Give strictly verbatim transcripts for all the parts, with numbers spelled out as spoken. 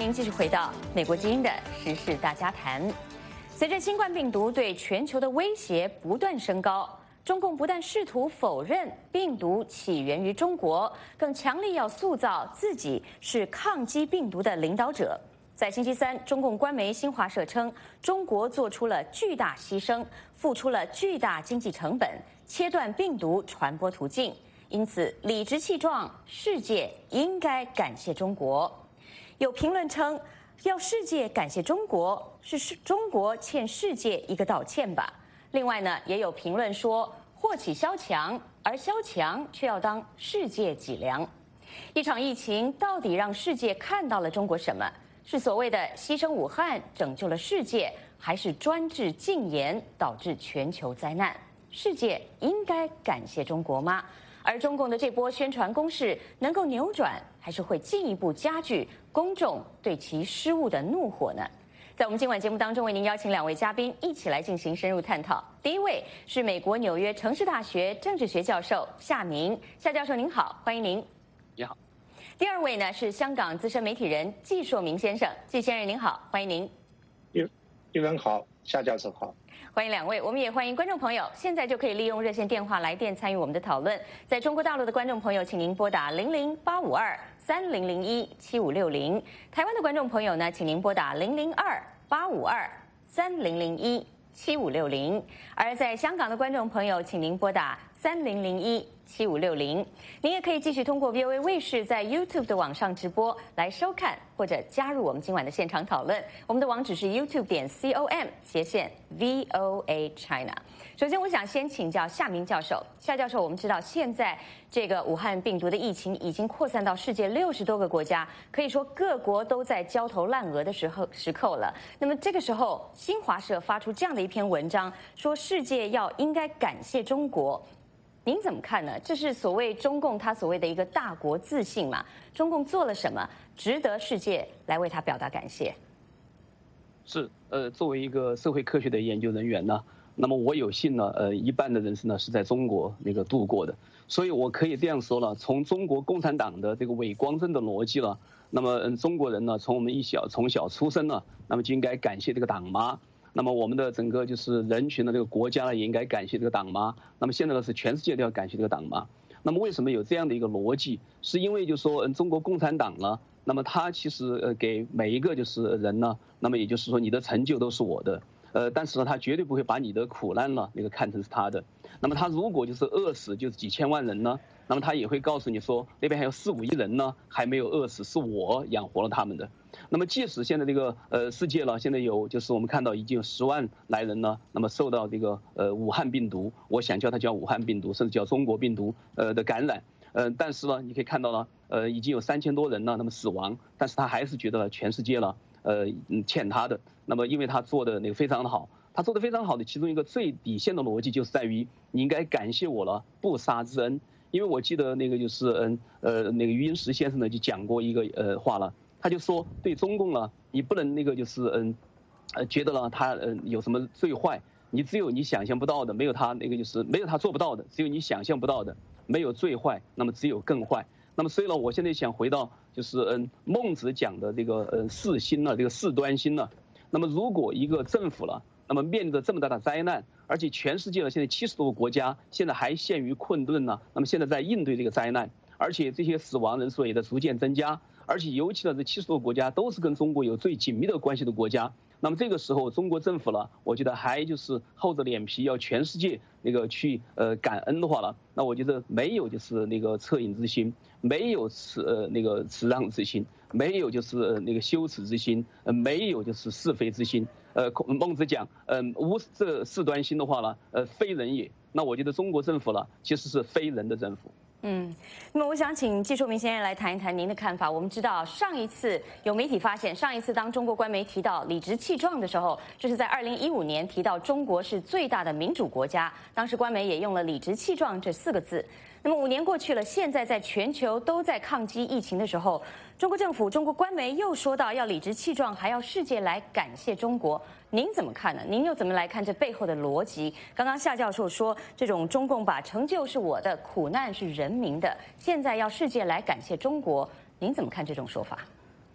您继续回到美国之音的时事大家谈。随着新冠病毒对全球的威胁不断升高，中共不但试图否认病毒起源于中国，更强力要塑造自己是抗击病毒的领导者。在星期三，中共官媒新华社称，中国做出了巨大牺牲，付出了巨大经济成本，切断病毒传播途径，因此理直气壮，世界应该感谢中国。有评论称，要世界感谢中国，是中国欠世界一个道歉吧。另外呢，也有评论说，祸起萧墙，而萧墙却要当世界脊梁。一场疫情到底让世界看到了中国什么？是所谓的牺牲武汉拯救了世界，还是专制禁言导致全球灾难？世界应该感谢中国吗？而中共的这波宣传攻势能够扭转，还是会进一步加剧公众对其失误的怒火呢？在我们今晚节目当中，为您邀请两位嘉宾一起来进行深入探讨。第一位是美国纽约城市大学政治学教授夏明，夏教授您好，欢迎您。 你好。 第二位呢是香港资深媒体人季硕明先生，季先生您好，欢迎您。 玉玉文好，夏教授好。 欢迎两位，我们也欢迎观众朋友，现在就可以利用热线电话来电参与我们的讨论。在中国大陆的观众朋友，请您拨打零零八五二三零零一七五六零；台湾的观众朋友呢，请您拨打零零二八五二三零零一七五六零；而在香港的观众朋友，请您拨打三零零一七五六零。您也可以继续通过 V O A 卫视在 YouTube 的网上直播来收看，或者加入我们今晚的现场讨论。我们的网址是 YouTube 点 com 斜线 V O A China。首先，我想先请教夏明教授。夏教授，我们知道现在这个武汉病毒的疫情已经扩散到世界六十多个国家，可以说各国都在焦头烂额的时候时刻了。那么这个时候，新华社发出这样的一篇文章，说世界要应该感谢中国。您怎么看呢？这是所谓中共他所谓的一个大国自信嘛？中共做了什么值得世界来为他表达感谢？ 是，呃，作为一个社会科学的研究人员呢，那么我有幸呢，呃，一半的人生呢是在中国那个度过的，所以我可以这样说了，从中国共产党的这个伪光正的逻辑了，那么嗯，中国人呢，从我们一小从小出生呢，那么就应该感谢这个党妈。那么我们的整个就是人群的这个国家呢，也应该感谢这个党妈。那么现在呢，是全世界都要感谢这个党妈。那么为什么有这样的一个逻辑？是因为就是说，嗯，中国共产党呢，那么他其实呃给每一个就是人呢，那么也就是说你的成就都是我的，呃，但是呢，他绝对不会把你的苦难呢那个看成是他的。那么他如果就是饿死就是几千万人呢，那么他也会告诉你说，那边还有四五亿人呢还没有饿死，是我养活了他们的。那么即使现在这个呃世界了，现在有就是我们看到已经有十万来人呢，那么受到这个呃武汉病毒，我想叫它叫武汉病毒，甚至叫中国病毒呃的感染，呃，但是呢，你可以看到呢，呃，已经有三千多人呢，那么死亡，但是他还是觉得全世界了，呃，欠他的。那么因为他做的那个非常的好，他做的非常好的其中一个最底线的逻辑就是在于，你应该感谢我了不杀之恩。因为我记得那个就是嗯呃那个余英时先生呢就讲过一个呃话了。他就说，对中共呢，你不能那个就是嗯，呃，觉得呢他嗯有什么最坏，你只有你想象不到的，没有他那个就是没有他做不到的，只有你想象不到的，没有最坏，那么只有更坏。那么所以呢，我现在想回到就是嗯孟子讲的这个呃四心呢，这个四端心呢。那么如果一个政府了，那么面对着这么大的灾难，而且全世界呢现在七十多个国家现在还陷于困顿呢，那么现在在应对这个灾难，而且这些死亡人数也在逐渐增加。而且尤其呢，这七十多个国家都是跟中国有最紧密的关系的国家。那么这个时候，中国政府了，我觉得还就是厚着脸皮要全世界那个去呃感恩的话了，那我觉得没有就是那个恻隐之心，没有慈呃那个慈让之心，没有就是那个羞耻之心，呃没有就是是非之心。呃，孟子讲，嗯、呃，无这四端心的话呢，呃，非人也。那我觉得中国政府了，其实是非人的政府。 嗯，那么我想请季硕明先生来谈一谈您的看法。我们知道上一次有媒体发现，上一次当中国官媒提到理直气壮的时候，就是在二零一五年提到中国是最大的民主国家，当时官媒也用了理直气壮这四个字。那么五年过去了，现在在全球都在抗击疫情的时候，中国政府、中国官媒又说到要理直气壮，还要世界来感谢中国。您怎么看呢？您又怎么来看这背后的逻辑？刚刚夏教授说，这种中共把成就是我的，苦难是人民的，现在要世界来感谢中国，您怎么看这种说法？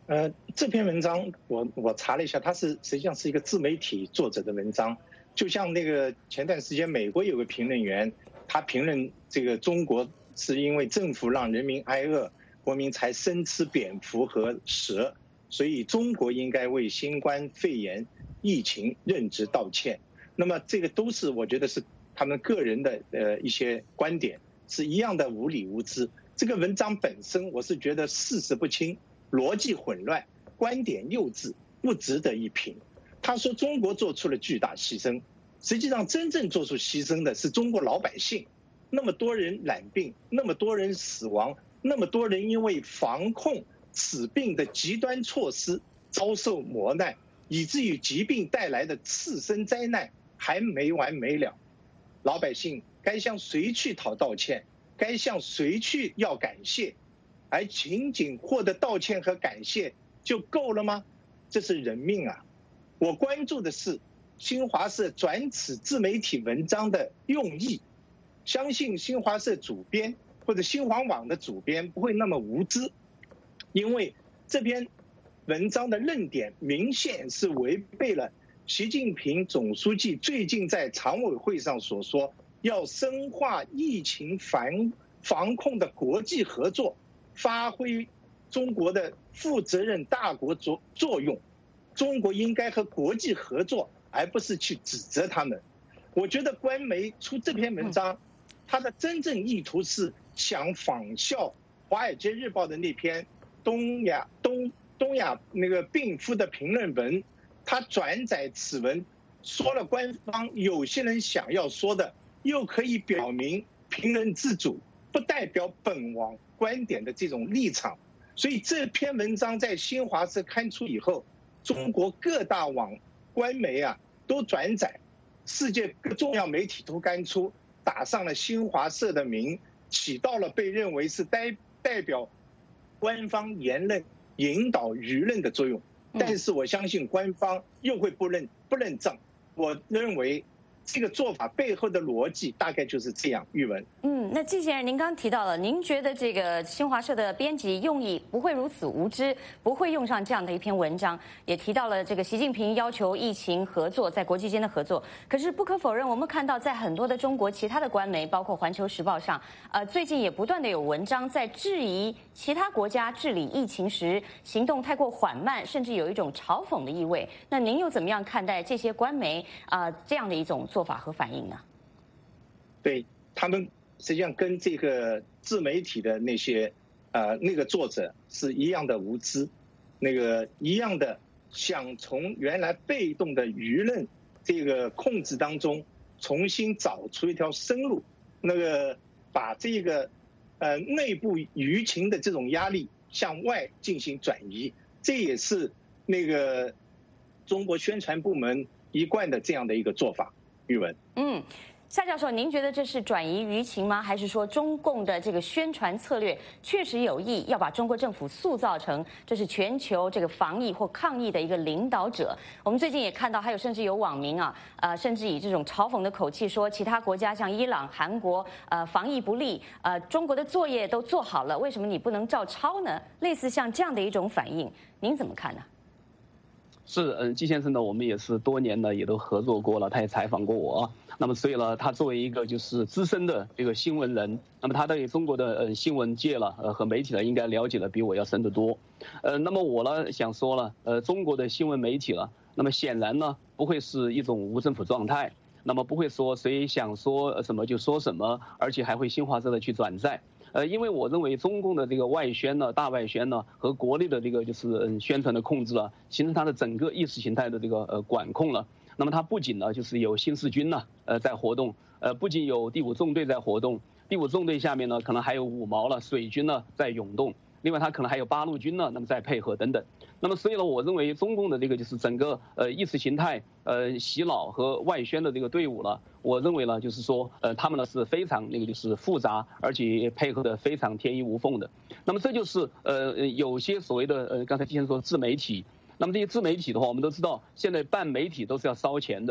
呃，这篇文章我我查了一下，它是实际上是一个自媒体作者的文章。就像那个前段时间美国有个评论员，他评论这个中国是因为政府让人民挨饿，国民才生吃蝙蝠和蛇，所以中国应该为新冠肺炎疫情任职道歉。那么这个都是我觉得是他们个人的呃一些观点，是一样的无理无知。这个文章本身我是觉得事实不清，逻辑混乱，观点幼稚，不值得一评。他说中国做出了巨大牺牲，实际上真正做出牺牲的是中国老百姓。那么多人染病，那么多人死亡，那么多人因为防控此病的极端措施遭受磨难，以至于疾病带来的次生灾难还没完没了。老百姓该向谁去讨道歉？该向谁去要感谢？而仅仅获得道歉和感谢就够了吗？这是人命啊！我关注的是新华社转此自媒体文章的用意，相信新华社主编或者新华网的主编不会那么无知，因为这篇文章的论点明显是违背了习近平总书记最近在常委会上所说，要深化疫情防防控的国际合作，发挥中国的负责任大国作作用。中国应该和国际合作，而不是去指责他们。我觉得官媒出这篇文章，它的真正意图是想仿效《华尔街日报》的那篇东亚东东亚那个病夫的评论文，他转载此文，说了官方有些人想要说的，又可以表明评论自主，不代表本网观点的这种立场。所以这篇文章在新华社刊出以后，中国各大网官媒啊都转载，世界各重要媒体都刊出，打上了新华社的名，起到了被认为是代代表官方言论引导舆论的作用。但是我相信官方又会不认不认账。我认为这个做法背后的逻辑大概就是这样。玉文， 嗯，那季先生，您刚提到了，您觉得这个新华社的编辑用意不会如此无知，不会用上这样的一篇文章，也提到了这个习近平要求疫情合作，在国际间的合作。可是不可否认，我们看到在很多的中国其他的官媒，包括《环球时报》上，呃，最近也不断的有文章在质疑其他国家治理疫情时行动太过缓慢，甚至有一种嘲讽的意味。那您又怎么样看待这些官媒啊、呃、这样的一种做法和反应呢？ 对，他们实际上跟这个自媒体的那些呃那个作者是一样的无知，那个一样的想从原来被动的舆论这个控制当中重新找出一条生路，那个把这个呃内部舆情的这种压力向外进行转移，这也是那个中国宣传部门一贯的这样的一个做法。玉文，嗯。 夏教授，您觉得这是转移舆情吗？还是说中共的这个宣传策略确实有意要把中国政府塑造成这是全球这个防疫或抗疫的一个领导者？我们最近也看到，还有甚至有网民啊，呃，甚至以这种嘲讽的口气说，其他国家像伊朗、韩国，呃，防疫不力，呃，中国的作业都做好了，为什么你不能照抄呢？类似像这样的一种反应，您怎么看呢？ 是，嗯，季先生呢，我们也是多年呢，也都合作过了，他也采访过我。那么，所以呢，他作为一个就是资深的这个新闻人，那么他对中国的呃新闻界了，呃和媒体呢，应该了解的比我要深得多。呃，那么我呢想说了，呃，中国的新闻媒体了，那么显然呢不会是一种无政府状态，那么不会说谁想说什么就说什么，而且还会新华社的去转载。呃，因为我认为中共的这个外宣呢、大外宣呢和国内的这个就是嗯宣传的控制了，形成它的整个意识形态的这个呃管控了。那么它不仅呢就是有新四军呢呃在活动，呃不仅有第五纵队在活动，第五纵队下面呢可能还有五毛了水军呢在涌动，另外它可能还有八路军呢那么在配合等等。那么所以呢，我认为中共的这个就是整个呃意识形态呃洗脑和外宣的这个队伍了，我认为呢就是说呃他们呢是非常那个就是复杂，而且配合的非常天衣无缝的。那么这就是呃有些所谓的呃刚才之前说自媒体，那么这些自媒体的话，我们都知道现在办媒体都是要烧钱的。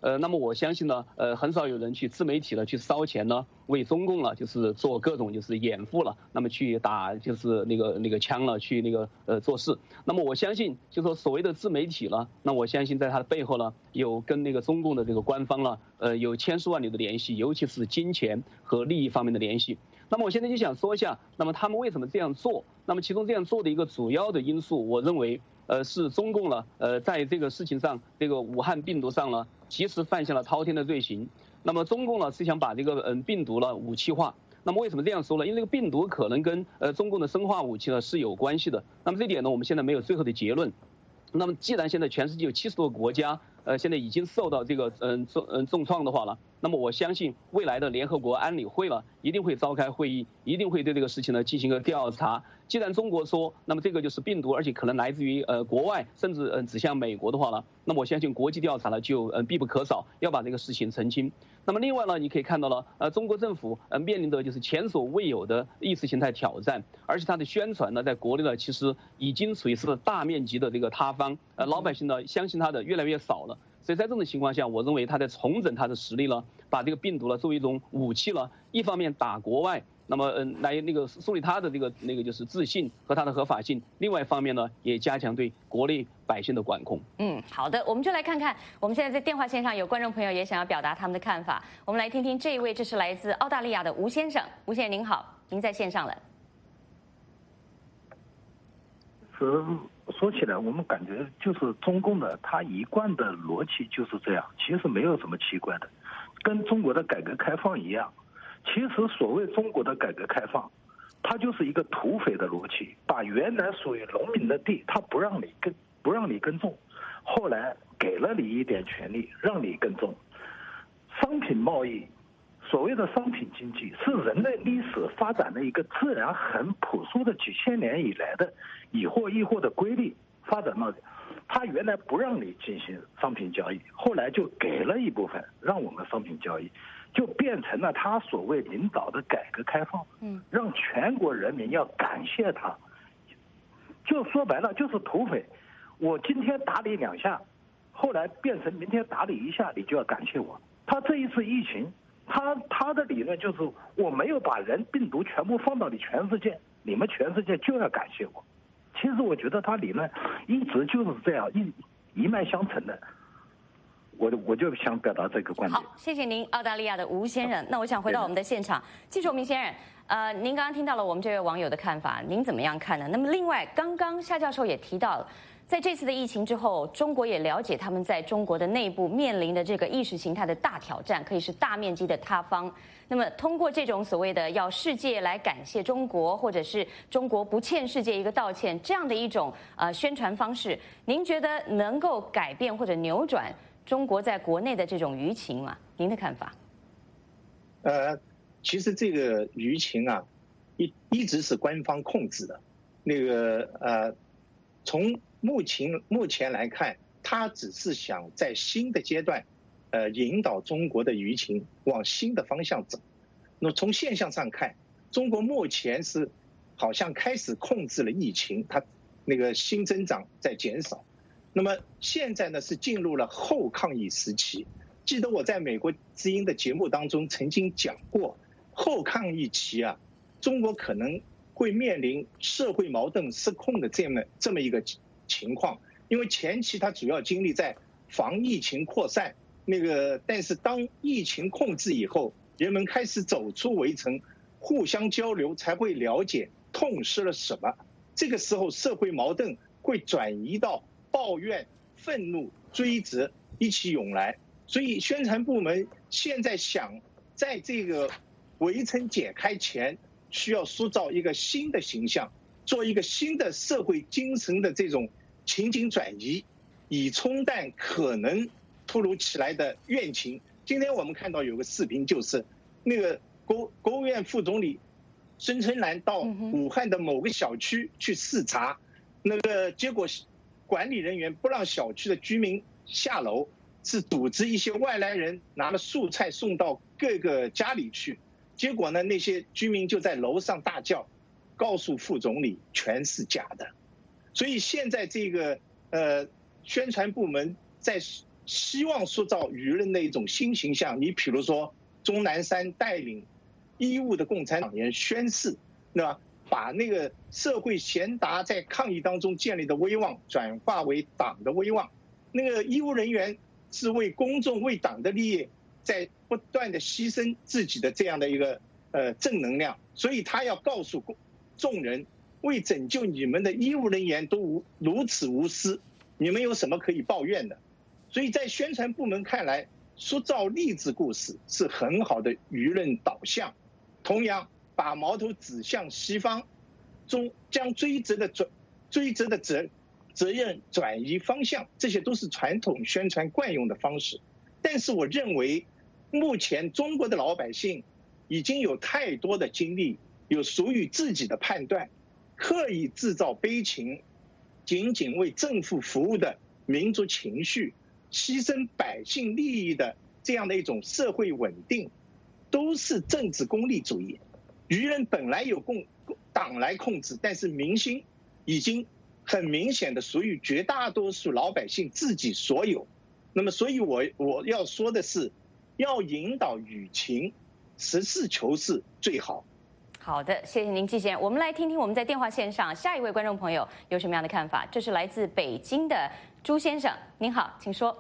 呃，那么我相信呢，呃，很少有人去自媒体了去烧钱呢，为中共了就是做各种就是掩护了，那么去打就是那个那个枪了，去那个呃做事。那么我相信，就说所谓的自媒体呢，那我相信在它的背后呢，有跟那个中共的这个官方呢，呃，有千丝万缕的联系，尤其是金钱和利益方面的联系。那么我现在就想说一下，那么他们为什么这样做？那么其中这样做的一个主要的因素，我认为，呃，是中共呢，呃，在这个事情上，这个武汉病毒上呢，其实犯下了滔天的罪行。那么中共呢是想把这个嗯病毒呢武器化。那么为什么这样说呢？因为这个病毒可能跟呃中共的生化武器呢是有关系的。那么这点呢，我们现在没有最后的结论。那么既然现在全世界有七十多个国家，呃，现在已经受到这个嗯重嗯重创的话了，那么我相信未来的联合国安理会了一定会召开会议，一定会对这个事情呢进行一个调查。既然中国说，那么这个就是病毒，而且可能来自于呃国外，甚至嗯指向美国的话呢，那么我相信国际调查呢就嗯必不可少，要把这个事情澄清。那么另外呢，你可以看到了，呃，中国政府呃面临的就是前所未有的意识形态挑战，而且它的宣传呢，在国内呢其实已经属于是大面积的这个塌方，呃，老百姓呢相信它的越来越少了。所以在这种情况下，我认为他在重整他的实力了，把这个病毒呢作为一种武器了，一方面打国外，那么嗯来那个树立他的这个那个就是自信和他的合法性，另外一方面呢也加强对国内百姓的管控。 嗯，好的，我们就来看看，我们现在在电话线上有观众朋友也想要表达他们的看法，我们来听听这一位，这是来自澳大利亚的吴先生，吴先生您好，您在线上了。 是。说起来，我们感觉就是中共的他一贯的逻辑就是这样，其实没有什么奇怪的，跟中国的改革开放一样。其实所谓中国的改革开放，它就是一个土匪的逻辑，把原来属于农民的地，他不让你耕，不让你耕种，后来给了你一点权利，让你耕种。商品贸易，所谓的商品经济，是人类历史发展的一个自然很朴素的几千年以来的以货易货的规律发展到的。他原来不让你进行商品交易，后来就给了一部分让我们商品交易，就变成了他所谓领导的改革开放，嗯，让全国人民要感谢他。就说白了就是土匪，我今天打你两下，后来变成明天打你一下，你就要感谢我。他这一次疫情，他他的理论就是我没有把人病毒全部放到你全世界，你们全世界就要感谢我。其实我觉得他理论一直就是这样一一脉相承的，我我就想表达这个观点。 好，谢谢您，澳大利亚的吴先生。那我想回到我们的现场，季崇明先生，呃，您刚刚听到了我们这位网友的看法，您怎么样看呢？那么另外，刚刚夏教授也提到了，在这次的疫情之后，中国也了解他们在中国的内部面临的这个意识形态的大挑战，可以是大面积的塌方。那么通过这种所谓的要世界来感谢中国，或者是中国不欠世界一个道歉这样的一种呃宣传方式，您觉得能够改变或者扭转中国在国内的这种舆情吗？您的看法？ 呃，其实这个舆情啊，一一直是官方控制的。那个呃，从目前目前来看，他只是想在新的阶段，呃，引导中国的舆情往新的方向走。那从现象上看，中国目前是好像开始控制了疫情，它那个新增长在减少。那么现在呢是进入了后抗疫时期。记得我在美国之音的节目当中曾经讲过，后抗疫期啊，中国可能会面临社会矛盾失控的这么这么一个情况。因为前期它主要精力在防疫情扩散，那个但是当疫情控制以后，人们开始走出围城，互相交流，才会了解痛失了什么。这个时候社会矛盾会转移到抱怨、愤怒、追责一起涌来。所以宣传部门现在想在这个围城解开前，需要塑造一个新的形象，做一个新的社会精神的这种情景转移，以冲淡可能突如其来的怨情。今天我们看到有个视频，就是那个国国务院副总理孙春兰到武汉的某个小区去视察，那个结果管理人员不让小区的居民下楼，是组织一些外来人拿了素菜送到各个家里去。结果呢，那些居民就在楼上大叫，告诉副总理全是假的。所以现在这个呃宣传部门在希望塑造舆论的一种新形象。你比如说，钟南山带领义务的共产党员宣誓，对吧？把那个社会贤达在抗议当中建立的威望转化为党的威望。那个医务人员是为公众、为党的利益，在不断的牺牲自己的这样的一个呃正能量，所以他要告诉众人，为拯救你们的医务人员都无如此无私，你们有什么可以抱怨的？所以在宣传部门看来，塑造励志故事是很好的舆论导向。同样，把矛头指向西方，中将追责的转追责的责责任转移方向，这些都是传统宣传惯用的方式。但是我认为，目前中国的老百姓已经有太多的精力，有属于自己的判断，刻意制造悲情，仅仅为政府服务的民族情绪，牺牲百姓利益的这样的一种社会稳定，都是政治功利主义。舆论本来有共党来控制，但是民心已经很明显的属于绝大多数老百姓自己所有。那么，所以我我要说的是，要引导舆情，实事求是最好。 好的，谢谢您，季先生。我们来听听我们在电话线上下一位观众朋友有什么样的看法。这是来自北京的朱先生，您好，请说。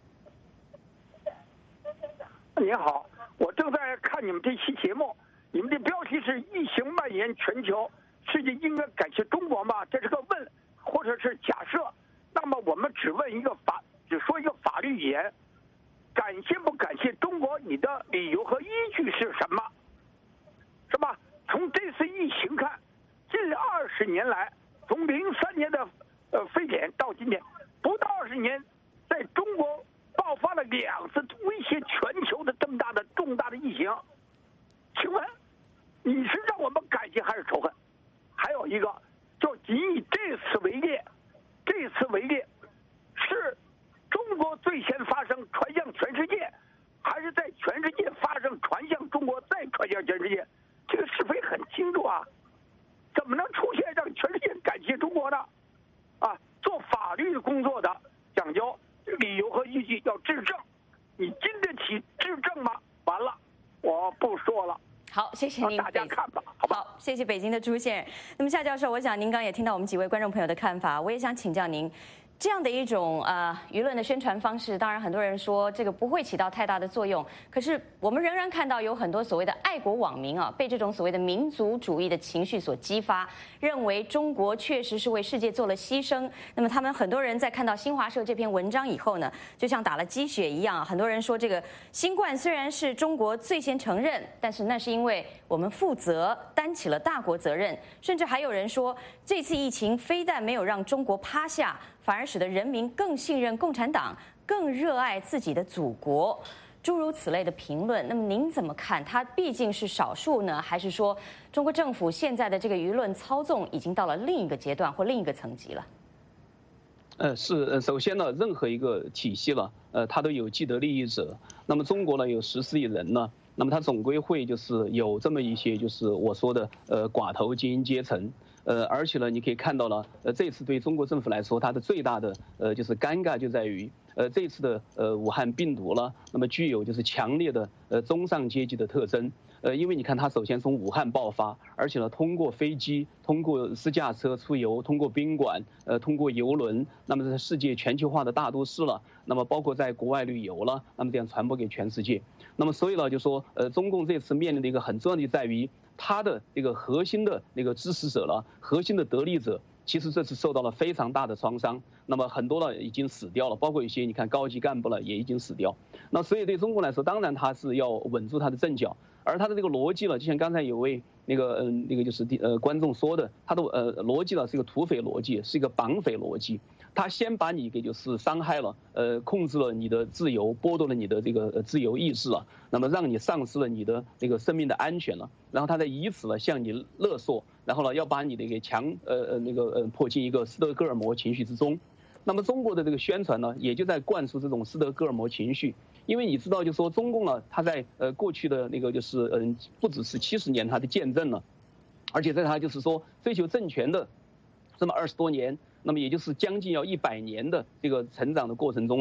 您好，我正在看你们这期节目，你们的标题是“疫情蔓延全球，世界应该感谢中国吗？”这是个问，或者是假设。那么我们只问一个法，只说一个法律语言，感谢不感谢中国？你的理由和依据是什么？是吧？从这次疫情看，近二十年来，从零三年的呃非典到今天，不到二十年，在中国爆发了两次威胁全球的这么大的重大的疫情。请问，你是让我们感谢还是仇恨？还有一个，就仅以这次为例，这次为例，是中国最先发生传向全世界，还是在全世界发生传向中国再传向全世界？这个是非很清楚啊，怎么能出现让全世界感谢中国呢？啊，做法律工作的讲究理由和依据要质证，你经得起质证吗？完了，我不说了。 好，谢谢您， 大家看吧，好吧。 好，谢谢北京的朱先生。那么夏教授，我想您刚也听到我们几位观众朋友的看法，我也想请教您。这样的一种呃舆论的宣传方式，当然很多人说这个不会起到太大的作用，可是我们仍然看到有很多所谓的爱国网民啊，被这种所谓的民族主义的情绪所激发，认为中国确实是为世界做了牺牲。那么他们很多人在看到新华社这篇文章以后呢，就像打了鸡血一样，很多人说这个新冠虽然是中国最先承认，但是那是因为我们负责，担起了大国责任，甚至还有人说这次疫情非但没有让中国趴下，反而使得人民更信任共产党，更热爱自己的祖国，诸如此类的评论。那么您怎么看？它毕竟是少数呢，还是说中国政府现在的这个舆论操纵已经到了另一个阶段或另一个层级了？ 呃，是呃，首先呢，任何一个体系了，呃，它都有既得利益者。那么中国呢，有十四亿人呢，那么它总归会就是有这么一些就是我说的呃寡头精英阶层。呃，而且呢，你可以看到了，呃，这次对中国政府来说，它的最大的呃就是尴尬就在于，呃，这次的呃武汉病毒呢，那么具有就是强烈的呃中上阶级的特征，呃，因为你看它首先从武汉爆发，而且呢通过飞机、通过私家车出游、通过宾馆、呃通过邮轮，那么在世界全球化的大都市了，那么包括在国外旅游了，那么这样传播给全世界，那么所以呢，就说呃中共这次面临的一个很重要的在于。他的这个核心的那个支持者了，核心的得利者，其实这次受到了非常大的创伤。那么很多呢已经死掉了，包括一些你看高级干部了也已经死掉。那所以对中国来说，当然他是要稳住他的阵脚，而他的这个逻辑了，就像刚才有位那个嗯那个就是呃观众说的，他的呃逻辑呢是一个土匪逻辑，是一个绑匪逻辑。他先把你给就是伤害了，呃，控制了你的自由，剥夺了你的这个自由意志了，那么让你丧失了你的这个生命的安全了，然后他再以此呢向你勒索，然后呢要把你的给强呃呃那个呃迫进一个斯德哥尔摩情绪之中。那么中国的这个宣传呢，也就在灌输这种斯德哥尔摩情绪，因为你知道，就说中共呢，他在呃过去的那个就是嗯不只是七十年他的见证了，而且在他就是说追求政权的这么二十多年。那么也就是将近要一百年的这个成长的过程中了，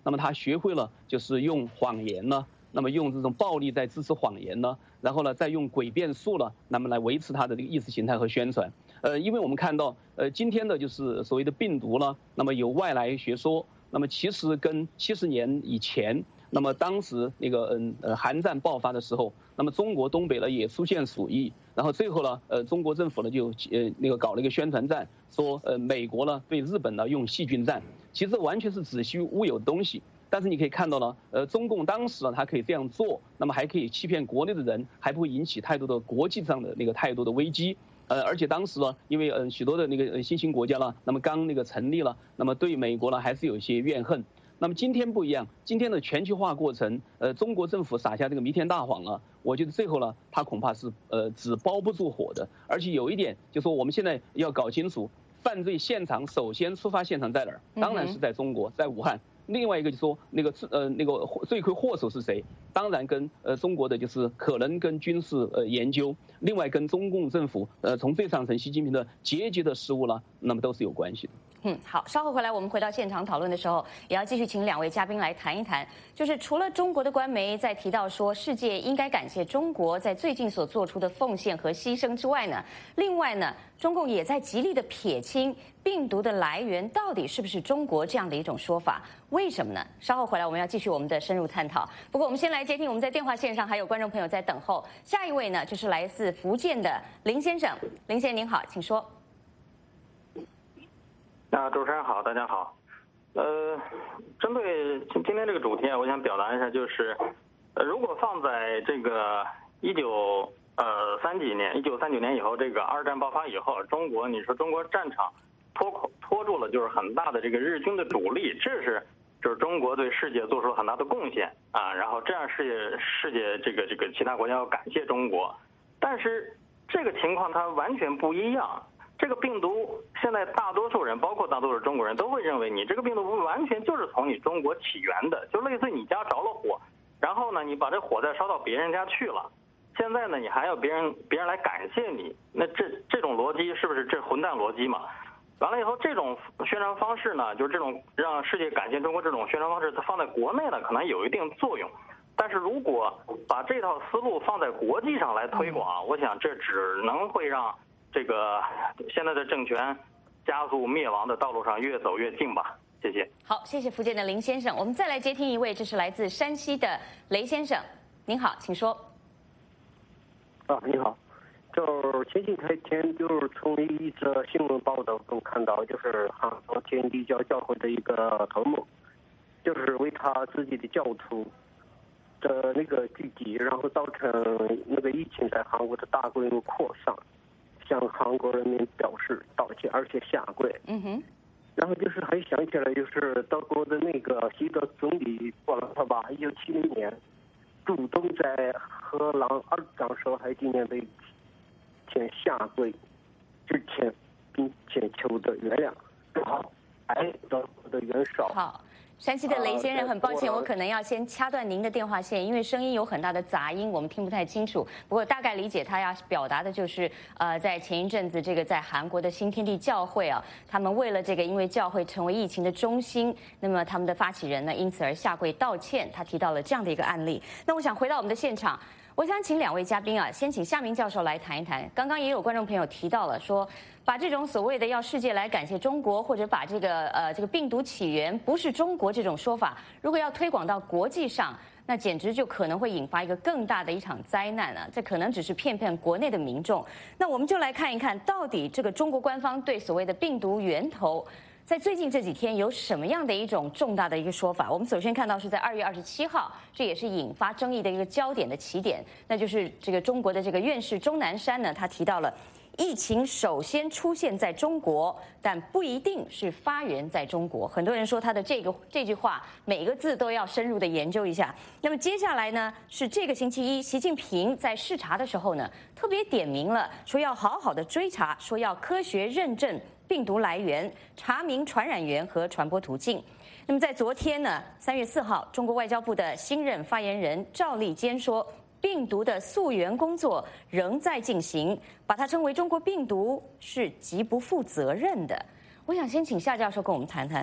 那么他学会了就是用谎言呢，那么用这种暴力在支持谎言呢，然后呢再用诡辩术呢，那么来维持他的这个意识形态和宣传。呃，因为我们看到，呃，今天的就是所谓的病毒呢，那么有外来学说，那么其实跟七十年以前，那么当时那个嗯呃韩战爆发的时候，那么中国东北呢也出现鼠疫，然后最后呢，呃中国政府呢就呃那个搞了一个宣传战，说呃美国呢对日本呢用细菌战，其实完全是子虚乌有的东西。但是你可以看到呢，呃，中共当时呢，它可以这样做，那么还可以欺骗国内的人，还不会引起太多的国际上的那个太多的危机。呃，而且当时呢，因为嗯、呃、许多的那个新兴国家呢，那么刚那个成立了，那么对美国呢还是有一些怨恨。那么今天不一样，今天的全球化过程，呃，中国政府撒下这个弥天大谎了，我觉得最后呢，它恐怕是呃纸包不住火的。而且有一点，就是说我们现在要搞清楚，犯罪现场首先出发现场在哪儿？当然是在中国，在武汉。另外一个就是说，那个呃那个罪魁祸首是谁？当然跟呃中国的就是可能跟军事呃研究，另外跟中共政府呃从最上层习近平的节节的失误了，那么都是有关系的。 嗯，好，稍后回来我们回到现场讨论的时候，也要继续请两位嘉宾来谈一谈，就是除了中国的官媒在提到说世界应该感谢中国在最近所做出的奉献和牺牲之外呢，另外呢，中共也在极力的撇清病毒的来源到底是不是中国这样的一种说法，为什么呢？稍后回来我们要继续我们的深入探讨。不过我们先来接听我们在电话线上还有观众朋友在等候，下一位呢就是来自福建的林先生，林先生您好，请说。 啊，主持人好，大家好。呃，针对今天这个主题啊，我想表达一下，就是，呃，如果放在这个一九呃三几年，一九三九年以后，这个二战爆发以后，中国，你说中国战场拖口拖住了，就是很大的这个日军的主力，这是就是中国对世界做出了很大的贡献啊。然后这样世界世界这个这个其他国家要感谢中国，但是这个情况它完全不一样。这个病毒现在大多数人，包括大多数中国人都会认为你这个病毒完全就是从你中国起源的，就类似你家着了火，然后呢你把这火再烧到别人家去了，现在呢你还要别人别人来感谢你，那这这种逻辑是不是这混蛋逻辑嘛？完了以后，这种宣传方式呢，就是这种让世界感谢中国这种宣传方式，它放在国内呢可能有一定作用，但是如果把这套思路放在国际上来推广，我想这只能会让这个现在的政权加速灭亡的道路上越走越近吧。谢谢。 好，谢谢福建的林先生。我们再来接听一位，这是来自山西的雷先生，您好，请说。 啊，你好，就是前几天就是从一则新闻报道中看到，就是韩国天地教教会的一个头目，就是为他自己的教徒的那个聚集，然后造成那个疫情在韩国的大规模扩散。向韩国人民表示道歉，而且下跪。 嗯哼。 然后就是还想起来，就是德国的那个希特总理布兰特吧，一九七零年主动在荷兰二战受害纪念碑前下跪之前，并且求得原谅，好，爱德国的元首。 好。山西的雷先生，很抱歉，我可能要先掐断您的电话线，因为声音有很大的杂音，我们听不太清楚。不过大概理解他要表达的就是，呃，在前一阵子这个在韩国的新天地教会啊，他们为了这个，因为教会成为疫情的中心，那么他们的发起人呢，因此而下跪道歉。他提到了这样的一个案例。那我想回到我们的现场。我想请两位嘉宾啊，先请夏明教授来谈一谈。刚刚也有观众朋友提到了说，把这种所谓的要世界来感谢中国，或者把这个呃这个病毒起源不是中国这种说法，如果要推广到国际上，那简直就可能会引发一个更大的一场灾难啊！这可能只是骗骗国内的民众。那我们就来看一看，到底这个中国官方对所谓的病毒源头，在最近这几天有什么样的一种重大的一个说法？我们首先看到是在二月二十七号，这也是引发争议的一个焦点的起点，那就是这个中国的这个院士钟南山呢，他提到了疫情首先出现在中国，但不一定是发源在中国。很多人说他的这个这句话每一个字都要深入的研究一下。那么接下来呢，是这个星期一，习近平在视察的时候呢，特别点名了，说要好好的追查，说要科学认证病毒来源，查明传染源和传播途径。那么在昨天呢，三月四号，中国外交部的新任发言人赵立坚说，病毒的溯源工作仍在进行，把它称为中国病毒是极不负责任的。我想先请夏教授跟我们谈谈，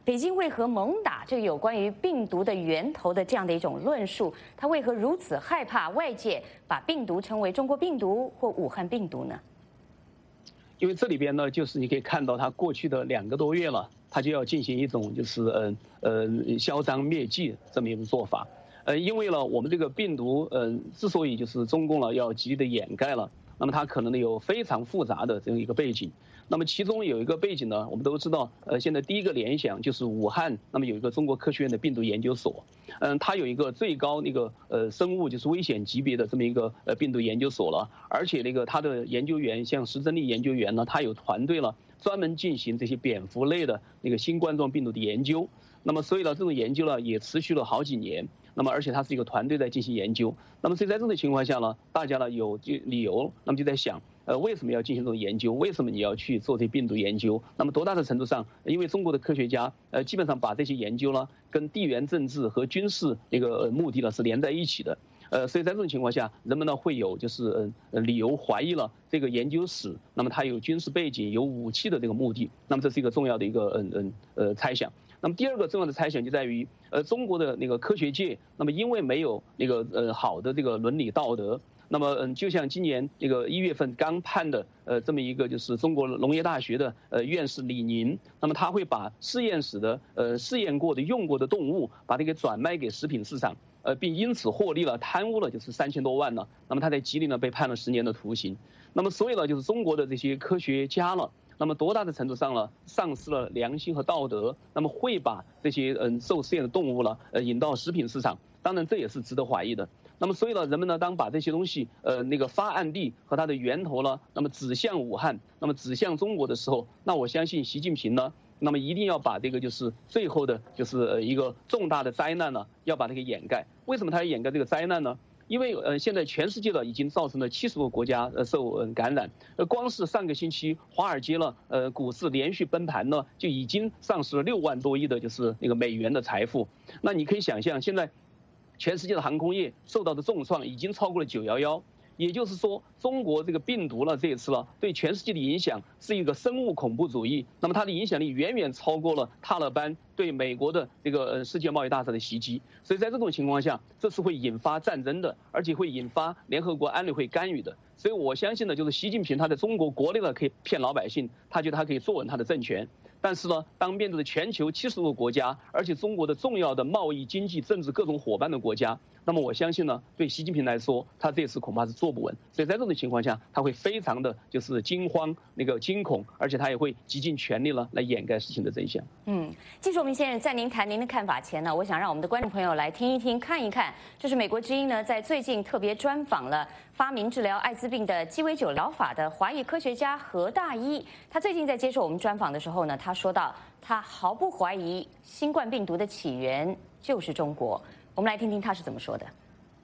北京为何猛打这个有关于病毒的源头的这样的一种论述？它为何如此害怕外界把病毒称为中国病毒或武汉病毒呢？ 因为这里边呢，就是你可以看到，它过去的两个多月了，它就要进行一种就是呃呃嚣张灭迹这么一种做法。呃，因为呢，我们这个病毒，呃，之所以就是中共呢要极力的掩盖了，那么它可能呢有非常复杂的这样一个背景。那么其中有一个背景呢，我们都知道，呃，现在第一个联想就是武汉，那么有一个中国科学院的病毒研究所，嗯，它有一个最高那个呃生物就是危险级别的这么一个呃病毒研究所了，而且那个它的研究员像石珍丽研究员呢，他有团队了，专门进行这些蝙蝠类的那个新冠状病毒的研究。那么所以呢，这种研究呢也持续了好几年。那么，而且它是一个团队在进行研究。那么，所以在这种情况下呢，大家呢有就理由，那么就在想，呃，为什么要进行这种研究？为什么你要去做这病毒研究？那么，多大的程度上，因为中国的科学家，呃，基本上把这些研究呢跟地缘政治和军事那个目的呢是连在一起的。呃，所以在这种情况下，人们呢会有就是呃理由怀疑了这个研究室，那么它有军事背景、有武器的这个目的。那么，这是一个重要的一个嗯嗯呃猜想。那么第二个重要的猜想就在于，呃，中国的那个科学界，那么因为没有那个呃好的这个伦理道德，那么嗯，就像今年那个一月份刚判的呃这么一个就是中国农业大学的呃院士李宁，那么他会把实验室的呃试验过的用过的动物，把它给转卖给食品市场，呃，并因此获利了，贪污了就是三千多万呢。那么他在吉林呢被判了十年的徒刑。那么所以呢，就是中国的这些科学家了。那么多大的程度上呢，丧失了良心和道德，那么会把这些嗯受试验的动物呢，呃引到食品市场，当然这也是值得怀疑的。那么所以呢，人们呢当把这些东西呃那个发案地和它的源头呢，那么指向武汉，那么指向中国的时候，那我相信习近平呢，那么一定要把这个就是最后的就是呃一个重大的灾难呢，要把它给掩盖。为什么他要掩盖这个灾难呢？因为呃，现在全世界的已经造成了七十个国家呃受呃感染，呃，光是上个星期华尔街了呃股市连续崩盘呢，就已经丧失了六万多亿的就是那个美元的财富。那你可以想象，现在全世界的航空业受到的重创已经超过了九一一。也就是说，中国这个病毒呢，这一次呢，对全世界的影响是一个生物恐怖主义。那么它的影响力远远超过了塔利班对美国的这个呃世界贸易大厦的袭击。所以在这种情况下，这是会引发战争的，而且会引发联合国安理会干预的。所以我相信呢，就是习近平他在中国国内呢可以骗老百姓，他觉得他可以坐稳他的政权。但是呢，当面对着全球七十多个国家，而且中国的重要的贸易、经济、政治各种伙伴的国家，那么我相信呢，对习近平来说，他这次恐怕是坐不稳。所以在这种情况下，他会非常的就是惊慌、那个惊恐，而且他也会极尽全力了来掩盖事情的真相。 嗯，季硕明先生，在您谈您的看法前呢，我想让我们的观众朋友来听一听、看一看，这是美国之音呢在最近特别专访了发明治疗艾滋病的鸡尾酒疗法的华裔科学家何大一。他最近在接受我们专访的时候呢，他说到他毫不怀疑新冠病毒的起源就是中国。我们来听听他是怎么说的。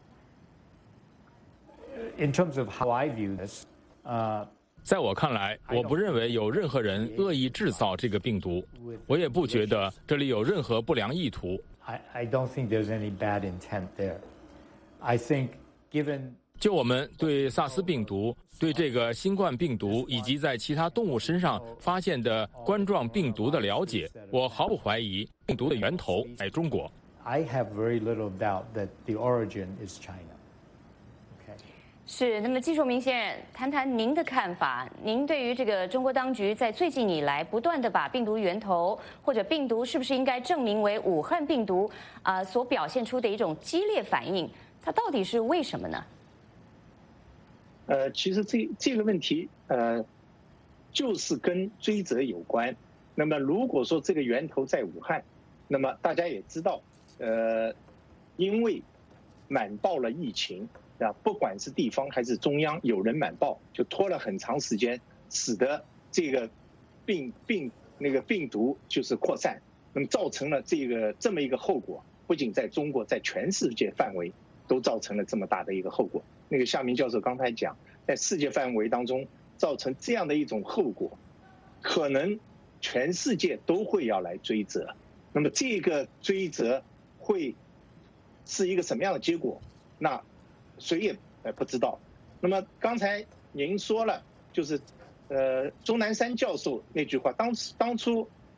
In terms of how I view this, uh, 在我看来，我不认为有任何人恶意制造这个病毒，我也不觉得这里有任何不良意图。 I, I don't think there's any bad intent there. I think, given 就我们对萨斯病毒、对这个新冠病毒以及在其他动物身上发现的冠状病毒的了解，我毫不怀疑病毒的源头在中国。 I have very little doubt that the origin is China. 是，那么季硕明先生，谈谈您的看法。您对于这个中国当局在最近以来不断的把病毒源头或者病毒是不是应该证明为武汉病毒啊、呃、所表现出的一种激烈反应，它到底是为什么呢？ 呃，其实这这个问题呃，就是跟追责有关。那么如果说这个源头在武汉，那么大家也知道，呃，因为瞒报了疫情。啊，不管是地方还是中央，有人瞒报，就拖了很长时间，使得这个病病那个病毒就是扩散，那么造成了这个这么一个后果，不仅在中国，在全世界范围都造成了这么大的一个后果。那个夏明教授刚才讲，在世界范围当中造成这样的一种后果，可能全世界都会要来追责。那么这个追责会是一个什么样的结果？那谁也呃不知道。那么刚才您说了，就是呃钟南山教授那句话，当当初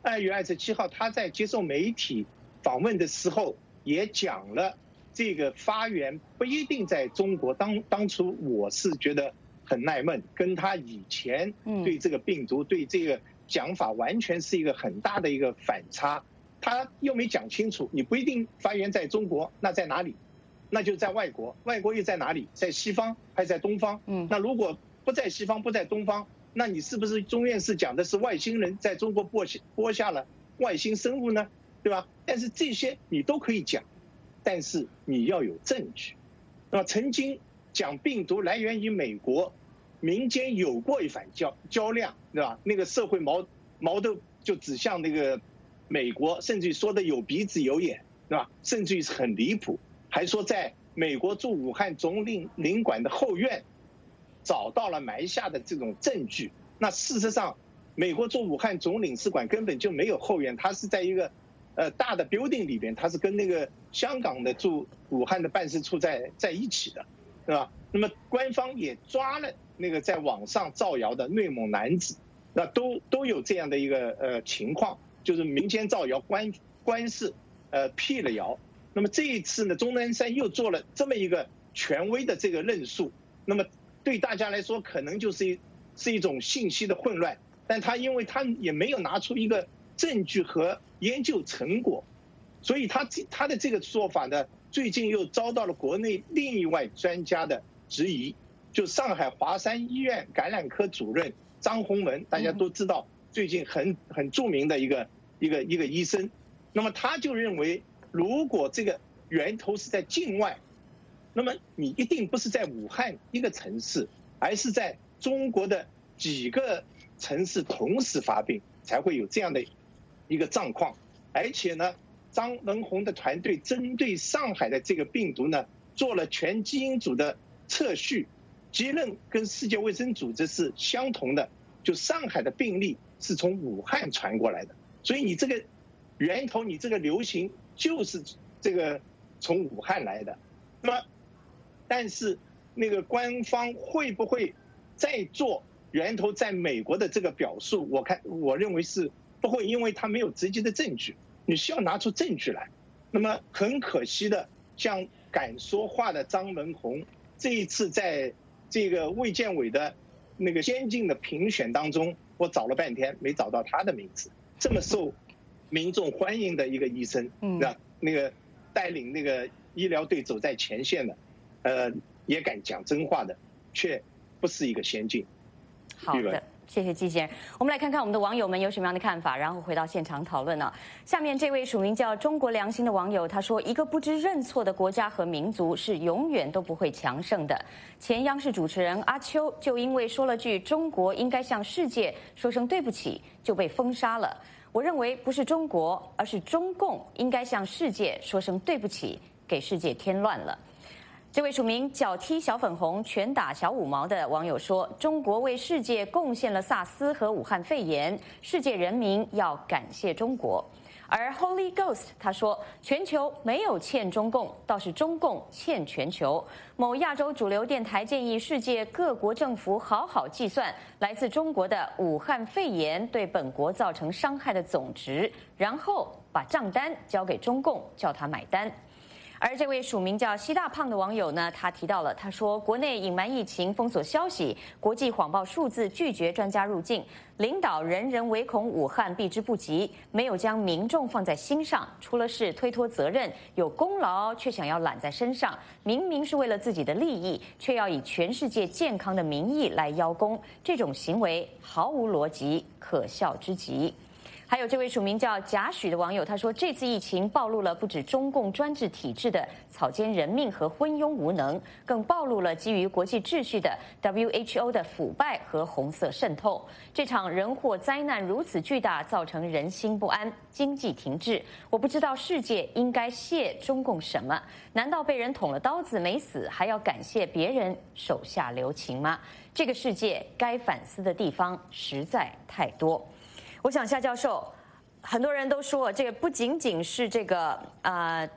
二月二十七号他在接受媒体访问的时候也讲了，这个发源不一定在中国。当当初我是觉得很纳闷，跟他以前对这个病毒、对这个讲法完全是一个很大的一个反差。他又没讲清楚，你不一定发源在中国，那在哪里？那就在外国，外国又在哪里？在西方还是在东方？嗯，那如果不在西方，不在东方，那你是不是钟院士讲的是外星人在中国播播下了外星生物呢？对吧？但是这些你都可以讲，但是你要有证据。那么曾经讲病毒来源于美国，民间有过一番较较量，对吧？那个社会矛矛盾就指向那个美国，甚至于说的有鼻子有眼，对吧？甚至于是很离谱，还说在美国驻武汉总领领馆的后院找到了埋下的这种证据。那事实上，美国驻武汉总领事馆根本就没有后院，它是在一个呃大的 building 里边，它是跟那个香港的驻武汉的办事处在在一起的，对吧？那么官方也抓了那个在网上造谣的内蒙男子，那都都有这样的一个呃情况，就是民间造谣，官官是呃辟了谣。那么这一次呢，钟南山又做了这么一个权威的这个论述，那么对大家来说可能就是一是一种信息的混乱，但他因为他也没有拿出一个证据和研究成果，所以他他的这个说法呢，最近又遭到了国内另一位专家的质疑，就上海华山医院感染科主任张宏文，大家都知道，最近很很著名的一个一个一个医生，那么他就认为，如果这个源头是在境外，那么你一定不是在武汉一个城市，而是在中国的几个城市同时发病，才会有这样的一个状况。而且呢，张文宏的团队针对上海的这个病毒呢，做了全基因组的测序，结论跟世界卫生组织是相同的，就上海的病例是从武汉传过来的。所以你这个源头，你这个流行就是这个从武汉来的。那么，但是那个官方会不会再做源头在美国的这个表述？我看我认为是不会，因为他没有直接的证据，你需要拿出证据来。那么很可惜的，像敢说话的张文宏，这一次在这个卫健委的那个先进的评选当中，我找了半天没找到他的名字。这么受民众欢迎的一个医生，那那个带领那个医疗队走在前线的，呃，也敢讲真话的，却不是一个先进。 好的，谢谢季先生。我们来看看我们的网友们有什么样的看法，然后回到现场讨论呢。下面这位署名叫中国良心的网友他说：“一个不知认错的国家和民族是永远都不会强盛的。”前央视主持人阿秋就因为说了句“中国应该向世界说声对不起”，就被封杀了。我认为不是中国，而是中共应该向世界说声对不起，给世界添乱了。这位署名脚踢小粉红拳打小五毛的网友说：“中国为世界贡献了萨斯和武汉肺炎，世界人民要感谢中国。”而 Holy Ghost 他说：“全球没有欠中共，倒是中共欠全球。”某亚洲主流电台建议世界各国政府好好计算来自中国的武汉肺炎对本国造成伤害的总值，然后把账单交给中共，叫他买单。而这位署名叫西大胖的网友呢，他提到了，他说国内隐瞒疫情、封锁消息，国际谎报数字，拒绝专家入境，领导人人唯恐武汉避之不及，没有将民众放在心上，出了事推脱责任，有功劳却想要揽在身上，明明是为了自己的利益，却要以全世界健康的名义来邀功，这种行为毫无逻辑，可笑之极。还有这位署名叫贾许的网友，他说这次疫情暴露了不止中共专制体制的草菅人命和昏庸无能，更暴露了基于国际秩序的 W H O 的腐败和红色渗透。这场人祸灾难如此巨大，造成人心不安，经济停滞。我不知道世界应该谢中共什么？难道被人捅了刀子没死，还要感谢别人手下留情吗？这个世界该反思的地方实在太多。我想夏教授，很多人都说这个不仅仅是这个呃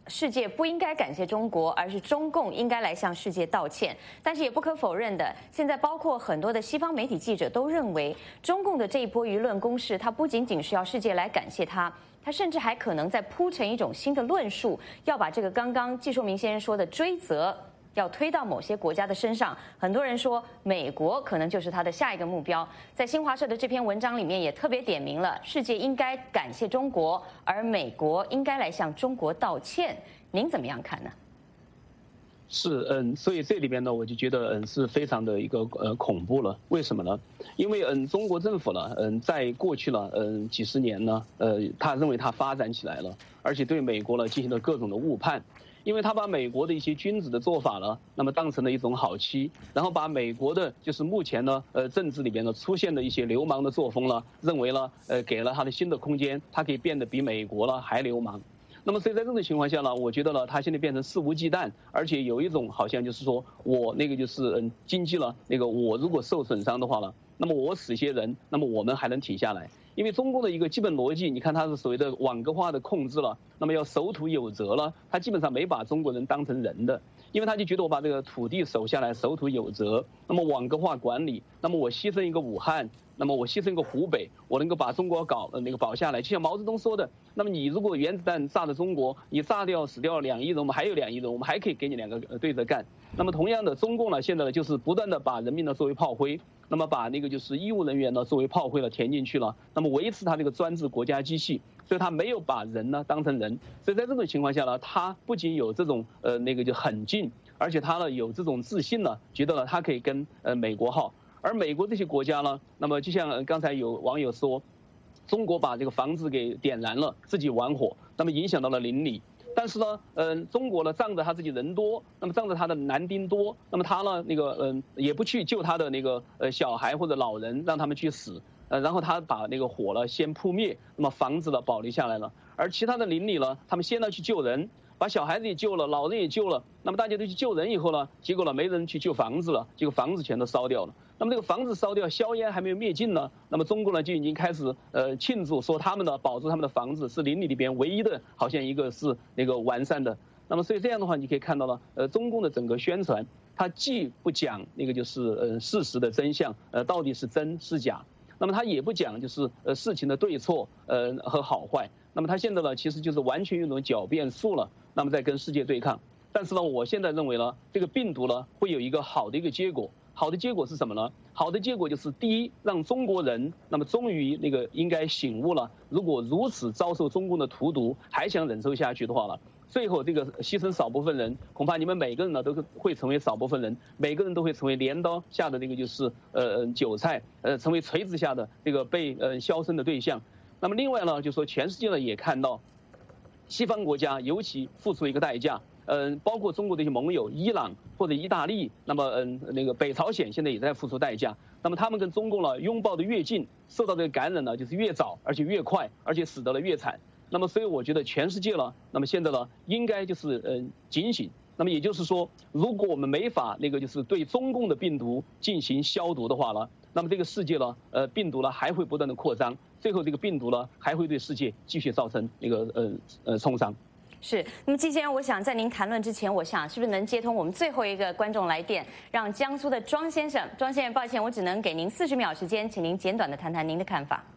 世界不应该感谢中国，而是中共应该来向世界道歉。但是也不可否认的，现在包括很多的西方媒体记者都认为，中共的这一波舆论攻势，它不仅仅是要世界来感谢它，它甚至还可能在铺成一种新的论述，要把这个刚刚季树明先生说的追责，要推到某些国家的身上。很多人说，美国可能就是他的下一个目标。在新华社的这篇文章里面也特别点明了，世界应该感谢中国，而美国应该来向中国道歉。您怎么样看呢？ 是，嗯，所以这里边呢，我就觉得，嗯，是非常的一个呃恐怖了。为什么呢？因为，嗯，中国政府呢，嗯，在过去了，嗯，几十年呢，呃，他认为他发展起来了，而且对美国呢进行了各种的误判。因为他把美国的一些君子的做法呢，那么当成了一种好欺，然后把美国的就是目前呢，呃，政治里边呢出现的一些流氓的作风呢，认为呢，呃，给了他的新的空间，他可以变得比美国呢还流氓。那么所以在这种情况下呢，我觉得呢，他现在变成肆无忌惮，而且有一种好像就是说我那个就是嗯经济了那个我如果受损伤的话呢，那么我死些人，那么我们还能挺下来。因为中共的一个基本逻辑，你看它是所谓的网格化的控制了，那么要守土有责了，他基本上没把中国人当成人的，因为他就觉得我把这个土地守下来，守土有责，那么网格化管理，那么我牺牲一个武汉，那么我牺牲一个湖北，我能够把中国搞呃那个保下来。就像毛泽东说的，那么你如果原子弹炸了中国，你炸掉死掉两亿人，我们还有两亿人，我们还可以给你两个对着干。那么同样的，中共呢现在呢就是不断的把人民呢作为炮灰。那么把那个就是医务人员呢作为炮灰了填进去了，那么维持他这个专制国家机器，所以他没有把人呢当成人，所以在这种情况下呢，他不仅有这种呃那个就狠劲，而且他呢有这种自信呢，觉得呢他可以跟呃美国耗，而美国这些国家呢，那么就像刚才有网友说，中国把这个房子给点燃了，自己玩火，那么影响到了邻里。但是呢，嗯、呃，中国呢仗着他自己人多，那么仗着他的男丁多，那么他呢那个嗯、呃、也不去救他的那个呃小孩或者老人，让他们去死，呃，然后他把那个火呢先扑灭，那么房子呢保留下来了，而其他的邻里呢，他们先要去救人，把小孩子也救了，老人也救了，那么大家都去救人以后呢，结果呢没人去救房子了，结果房子全都烧掉了。那么这个房子烧掉，硝烟还没有灭尽呢，那么中国呢就已经开始呃庆祝，说他们呢保住他们的房子是邻里里边唯一的，好像一个是那个完善的。那么所以这样的话，你可以看到了，呃，中共的整个宣传，它既不讲那个就是呃事实的真相，呃到底是真是假，那么它也不讲就是呃事情的对错，呃和好坏。那么它现在呢，其实就是完全用一种狡辩术了，那么在跟世界对抗。但是呢，我现在认为呢，这个病毒呢会有一个好的一个结果。好的结果是什么呢？好的结果就是第一，让中国人那么终于那个应该醒悟了，如果如此遭受中共的荼毒，还想忍受下去的话了，最后这个牺牲少部分人，恐怕你们每个人呢都会成为少部分人，每个人都会成为镰刀下的那个就是呃韭菜，呃成为锤子下的这个被呃销声的对象。那么另外呢，就说全世界呢也看到，西方国家尤其付出一个代价。嗯，包括中国的一些盟友，伊朗或者意大利，那么嗯，那个北朝鲜现在也在付出代价。那么他们跟中共呢拥抱的越近，受到这个感染呢就是越早，而且越快，而且死得了越惨。那么所以我觉得全世界呢，那么现在呢应该就是嗯警醒。那么也就是说，如果我们没法那个就是对中共的病毒进行消毒的话呢，那么这个世界呢，呃，病毒呢还会不断的扩张，最后这个病毒呢还会对世界继续造成那个呃呃创伤。 是，那么季先生，我想在您谈论之前，我想是不是能接通我们最后一个观众来电，让江苏的庄先生，庄先生，抱歉，我只能给您四十秒时间，请您简短的谈谈您的看法。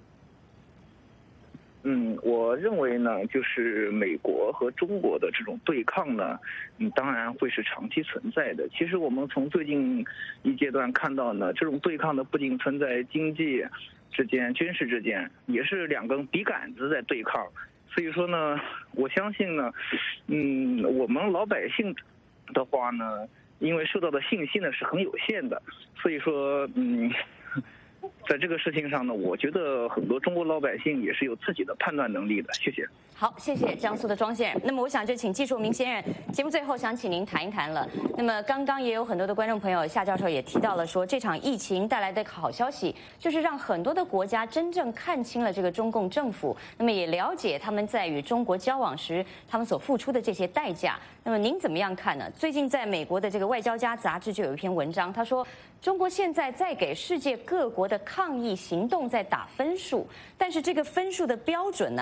嗯，我认为呢，就是美国和中国的这种对抗呢，嗯，当然会是长期存在的。其实我们从最近一阶段看到呢，这种对抗呢，不仅存在经济之间、军事之间，也是两根笔杆子在对抗。所以说呢，我相信呢，嗯，我们老百姓的话呢，因为受到的信息呢是很有限的，所以说，嗯，在这个事情上呢，我觉得很多中国老百姓也是有自己的判断能力的。谢谢。 好，谢谢江苏的庄先生。那么我想就请季树明先生，节目最后想请您谈一谈了。那么刚刚也有很多的观众朋友，夏教授也提到了说，这场疫情带来的好消息，就是让很多的国家真正看清了这个中共政府，那么也了解他们在与中国交往时他们所付出的这些代价。那么您怎么样看呢？最近在美国的这个《外交家》杂志就有一篇文章，他说中国现在在给世界各国的抗疫行动在打分数，但是这个分数的标准呢？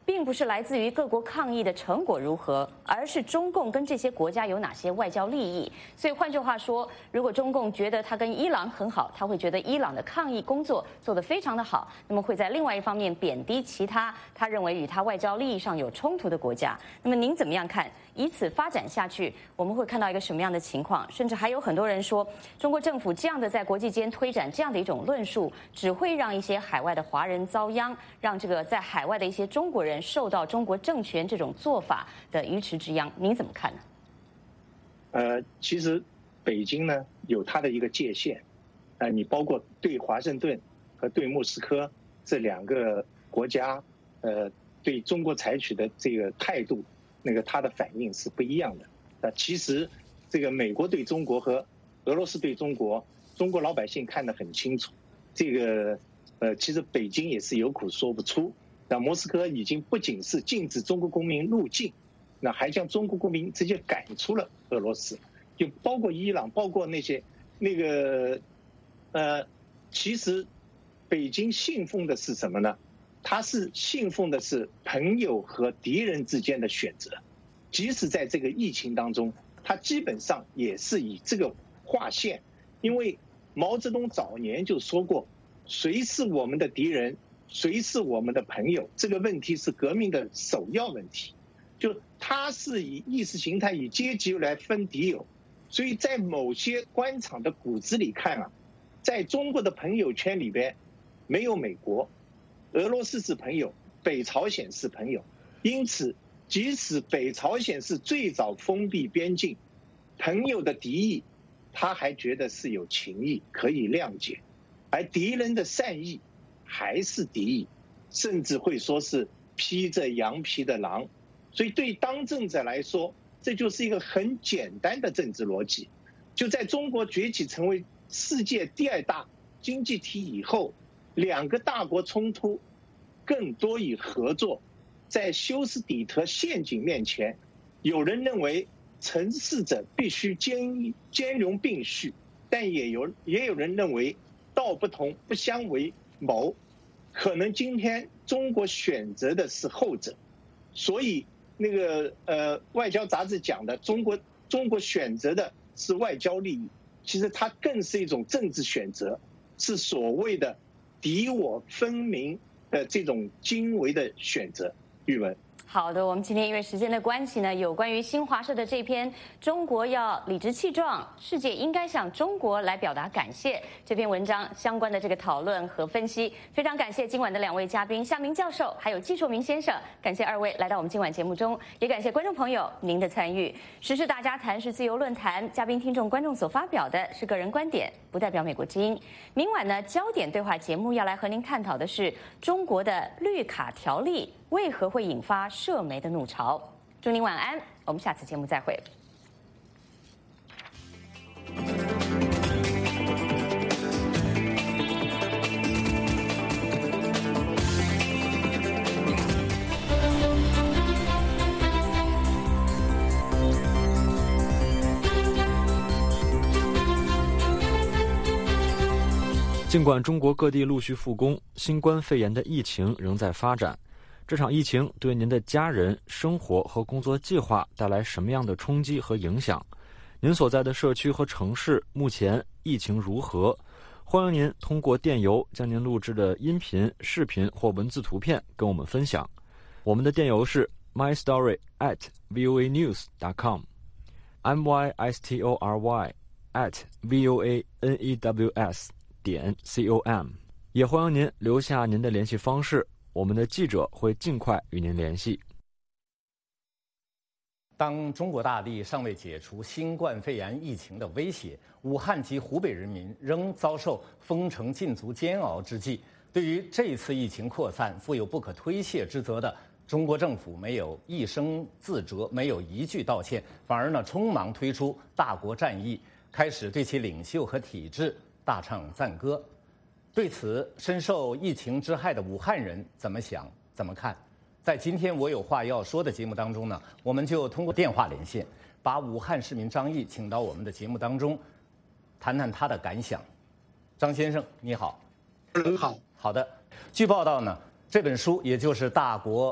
并不是来自于各国抗议的成果如何，而是中共跟这些国家有哪些外交利益。所以换句话说，如果中共觉得他跟伊朗很好，他会觉得伊朗的抗议工作做得非常的好，那么会在另外一方面贬低其他他认为与他外交利益上有冲突的国家。那么您怎么样看？以此发展下去，我们会看到一个什么样的情况？甚至还有很多人说，中国政府这样的在国际间推展这样的一种论述，只会让一些海外的华人遭殃，让这个在海外的一些中国人受到中国政权这种做法的鱼池之殃。您怎么看呢？ 呃，其实北京呢有它的一个界限，呃，你包括对华盛顿和对莫斯科这两个国家，呃，对中国采取的这个态度。那个他的反应是不一样的。那其实，这个美国对中国和俄罗斯对中国，中国老百姓看得很清楚。这个呃，其实北京也是有苦说不出。那莫斯科已经不仅是禁止中国公民入境，那还将中国公民直接赶出了俄罗斯，就包括伊朗，包括那些那个呃，其实北京信奉的是什么呢？他是信奉的是朋友和敌人之间的选择，即使在这个疫情当中，他基本上也是以这个划线。因为毛泽东早年就说过，谁是我们的敌人，谁是我们的朋友，这个问题是革命的首要问题。就他是以意识形态、以阶级来分敌友，所以在某些官场的骨子里看啊，在中国的朋友圈里边，没有美国。俄罗斯是朋友，北朝鲜是朋友，因此，即使北朝鲜是最早封闭边境，朋友的敌意，他还觉得是有情义，可以谅解；而敌人的善意，还是敌意，甚至会说是披着羊皮的狼。所以，对当政者来说，这就是一个很简单的政治逻辑。就在中国崛起成为世界第二大经济体以后，两个大国冲突更多以合作，在修斯底特陷阱面前，有人认为成事者必须兼兼容并蓄，但也有也有人认为道不同不相为谋，可能今天中国选择的是后者。所以那个呃外交杂志讲的中国中国选择的是外交利益，其实它更是一种政治选择，是所谓的敌我分明的这种精微的选择。玉文， 好的，我们今天因为时间的关系呢，有关于新华社的这篇《中国要理直气壮，世界应该向中国来表达感谢》这篇文章相关的这个讨论和分析，非常感谢今晚的两位嘉宾夏明教授还有季硕明先生，感谢二位来到我们今晚节目中，也感谢观众朋友您的参与。时事大家谈是自由论坛，嘉宾、听众、观众所发表的是个人观点，不代表美国之音。明晚呢，焦点对话节目要来和您探讨的是中国的绿卡条例为何会引发社媒的怒潮？祝您晚安，我们下次节目再会。 尽管中国各地陆续复工，新冠肺炎的疫情仍在发展。这场疫情对您的家人、生活和工作计划带来什么样的冲击和影响？您所在的社区和城市目前疫情如何？欢迎您通过电邮将您录制的音频、视频或文字图片跟我们分享。我们的电邮是 my story at voa news dot com m y s t o r y at voa news 点 com。 也欢迎您留下您的联系方式，我们的记者会尽快与您联系。 当中国大地尚未解除新冠肺炎疫情的威胁，武汉及湖北人民仍遭受封城禁足煎熬之际，对于这次疫情扩散负有不可推卸之责的中国政府，没有一声自责，没有一句道歉，反而呢匆忙推出大国战役，开始对其领袖和体制大唱赞歌。对此，深受疫情之害的武汉人怎么想、怎么看？在今天我有话要说的节目当中呢，我们就通过电话连线，把武汉市民张毅请到我们的节目当中，谈谈他的感想。张先生，你好。 您好。 好的。据报道呢，这本书也就是《大国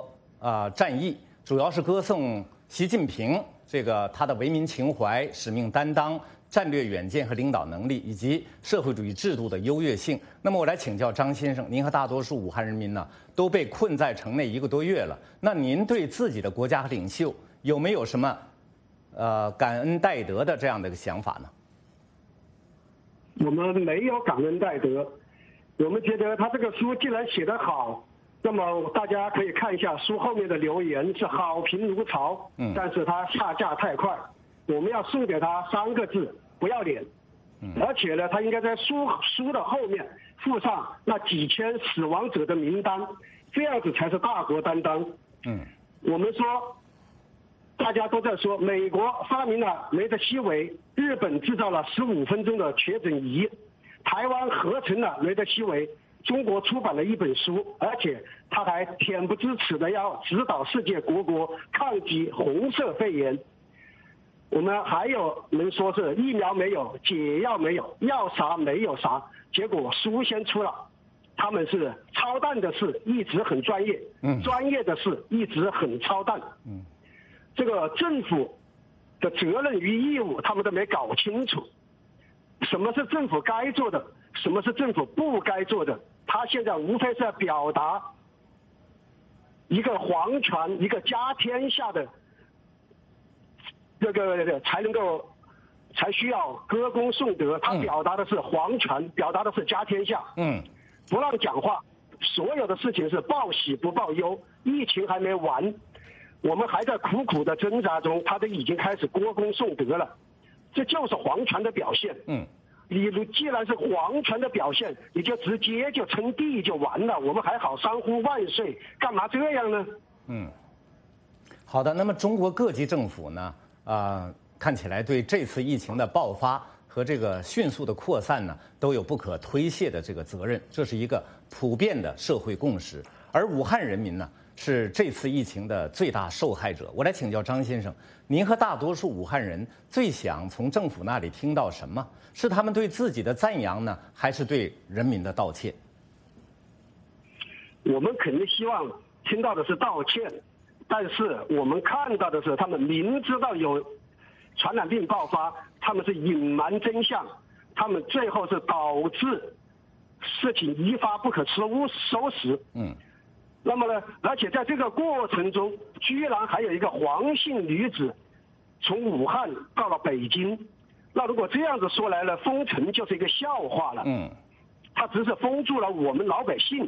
啊、呃、战役，主要是歌颂习近平这个他的为民情怀、使命担当、战略远见和领导能力，以及社会主义制度的优越性。那么我来请教张先生，您和大多数武汉人民呢都被困在城内一个多月了，那您对自己的国家和领袖有没有什么呃感恩戴德的这样的一个想法呢？ 我们没有感恩戴德，我们觉得他这个书既然写得好，那么大家可以看一下书后面的留言是好评如潮，嗯，但是他下架太快，我们要送给他三个字：不要脸。嗯，而且呢，他应该在书书的后面附上那几千死亡者的名单，这样子才是大国担当。嗯，我们说。大家都在说，美国发明了雷德西韦，日本制造了十五分钟的确诊仪，台湾合成了雷德西韦，中国出版了一本书，而且他还恬不知耻的要指导世界各国抗击红色肺炎。我们还有人说是疫苗没有，解药没有，要啥没有啥，结果书先出了。他们是操蛋的事一直很专业，嗯，专业的事一直很操蛋，嗯。这个政府的责任与义务，他们都没搞清楚。什么是政府该做的，什么是政府不该做的？他现在无非是要表达一个皇权、一个家天下的这个才能够才需要歌功颂德。他表达的是皇权，表达的是家天下。嗯，不让讲话，所有的事情是报喜不报忧。疫情还没完。我们还在苦苦的挣扎中，他都已经开始歌功颂德了，这就是皇权的表现。嗯，你既然是皇权的表现，你就直接就称帝就完了，我们还好三呼万岁，干嘛这样呢？ 嗯，好的。那么中国各级政府呢，啊、呃，看起来对这次疫情的爆发和这个迅速的扩散呢，都有不可推卸的这个责任，这是一个普遍的社会共识。而武汉人民呢？是这次疫情的最大受害者。我来请教张先生，您和大多数武汉人最想从政府那里听到什么？是他们对自己的赞扬呢，还是对人民的道歉？ 我们肯定希望听到的是道歉，但是我们看到的是他们明知道有传染病爆发，他们是隐瞒真相，他们最后是导致事情一发不可收收拾。嗯。那么呢？而且在这个过程中，居然还有一个黄姓女子从武汉到了北京。那如果这样子说来了，封城就是一个笑话了。嗯，他只是封住了我们老百姓。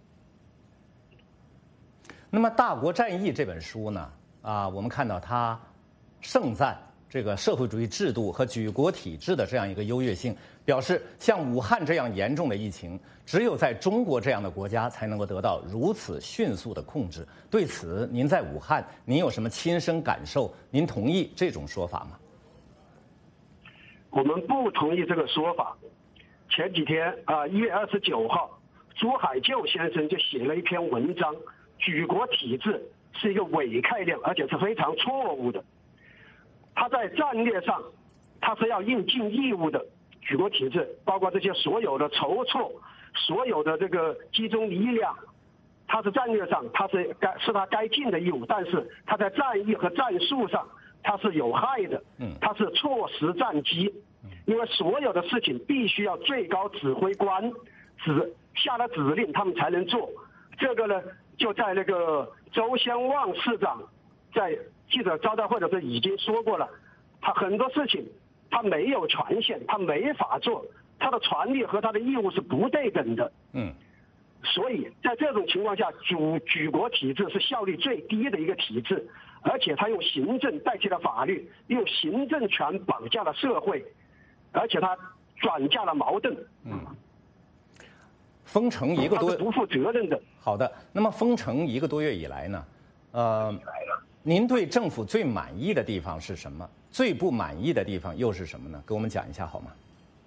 那么《大国战役》这本书呢？啊，我们看到它盛赞这个社会主义制度和举国体制的这样一个优越性，表示像武汉这样严重的疫情，只有在中国这样的国家才能够得到如此迅速的控制。对此，您在武汉，您有什么亲身感受？您同意这种说法吗？ 我们不同意这个说法。前几天啊，一月二十九号，朱海旧先生就写了一篇文章，举国体制是一个伪概念，而且是非常错误的。他在战略上，他是要应尽义务的。举国体制包括这些所有的筹措，所有的这个集中力量，他是战略上他是该是他该尽的义务，但是他在战役和战术上他是有害的，他是错失战机，因为所有的事情必须要最高指挥官指下了指令他们才能做。这个呢，就在那个周先旺市长在记者招待会的时候已经说过了，他很多事情他没有权限，他没法做，他的权利和他的义务是不对等的。嗯，所以在这种情况下，举举国体制是效率最低的一个体制，而且他用行政代替了法律，用行政权绑架了社会，而且他转嫁了矛盾。嗯， 封城一个多， 不负责任的。 好的，那么封城一个多月以来呢，呃。您对政府最满意的地方是什么？最不满意的地方又是什么呢？给我们讲一下好吗？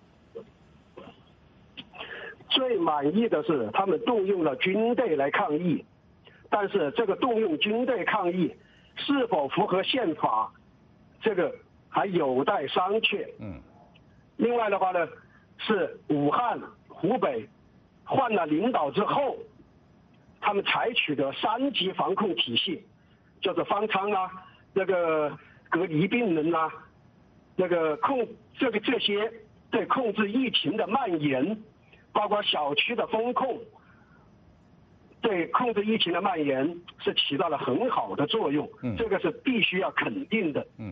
最满意的是他们动用了军队来抗议，但是这个动用军队抗议是否符合宪法，这个还有待商榷。嗯。另外的话呢，是武汉、湖北换了领导之后， 他们采取的三级防控体系，就是方舱啊，那个隔离病人啊，那个控这个这些对控制疫情的蔓延，包括小区的封控，对控制疫情的蔓延是起到了很好的作用， 嗯， 这个是必须要肯定的， 嗯。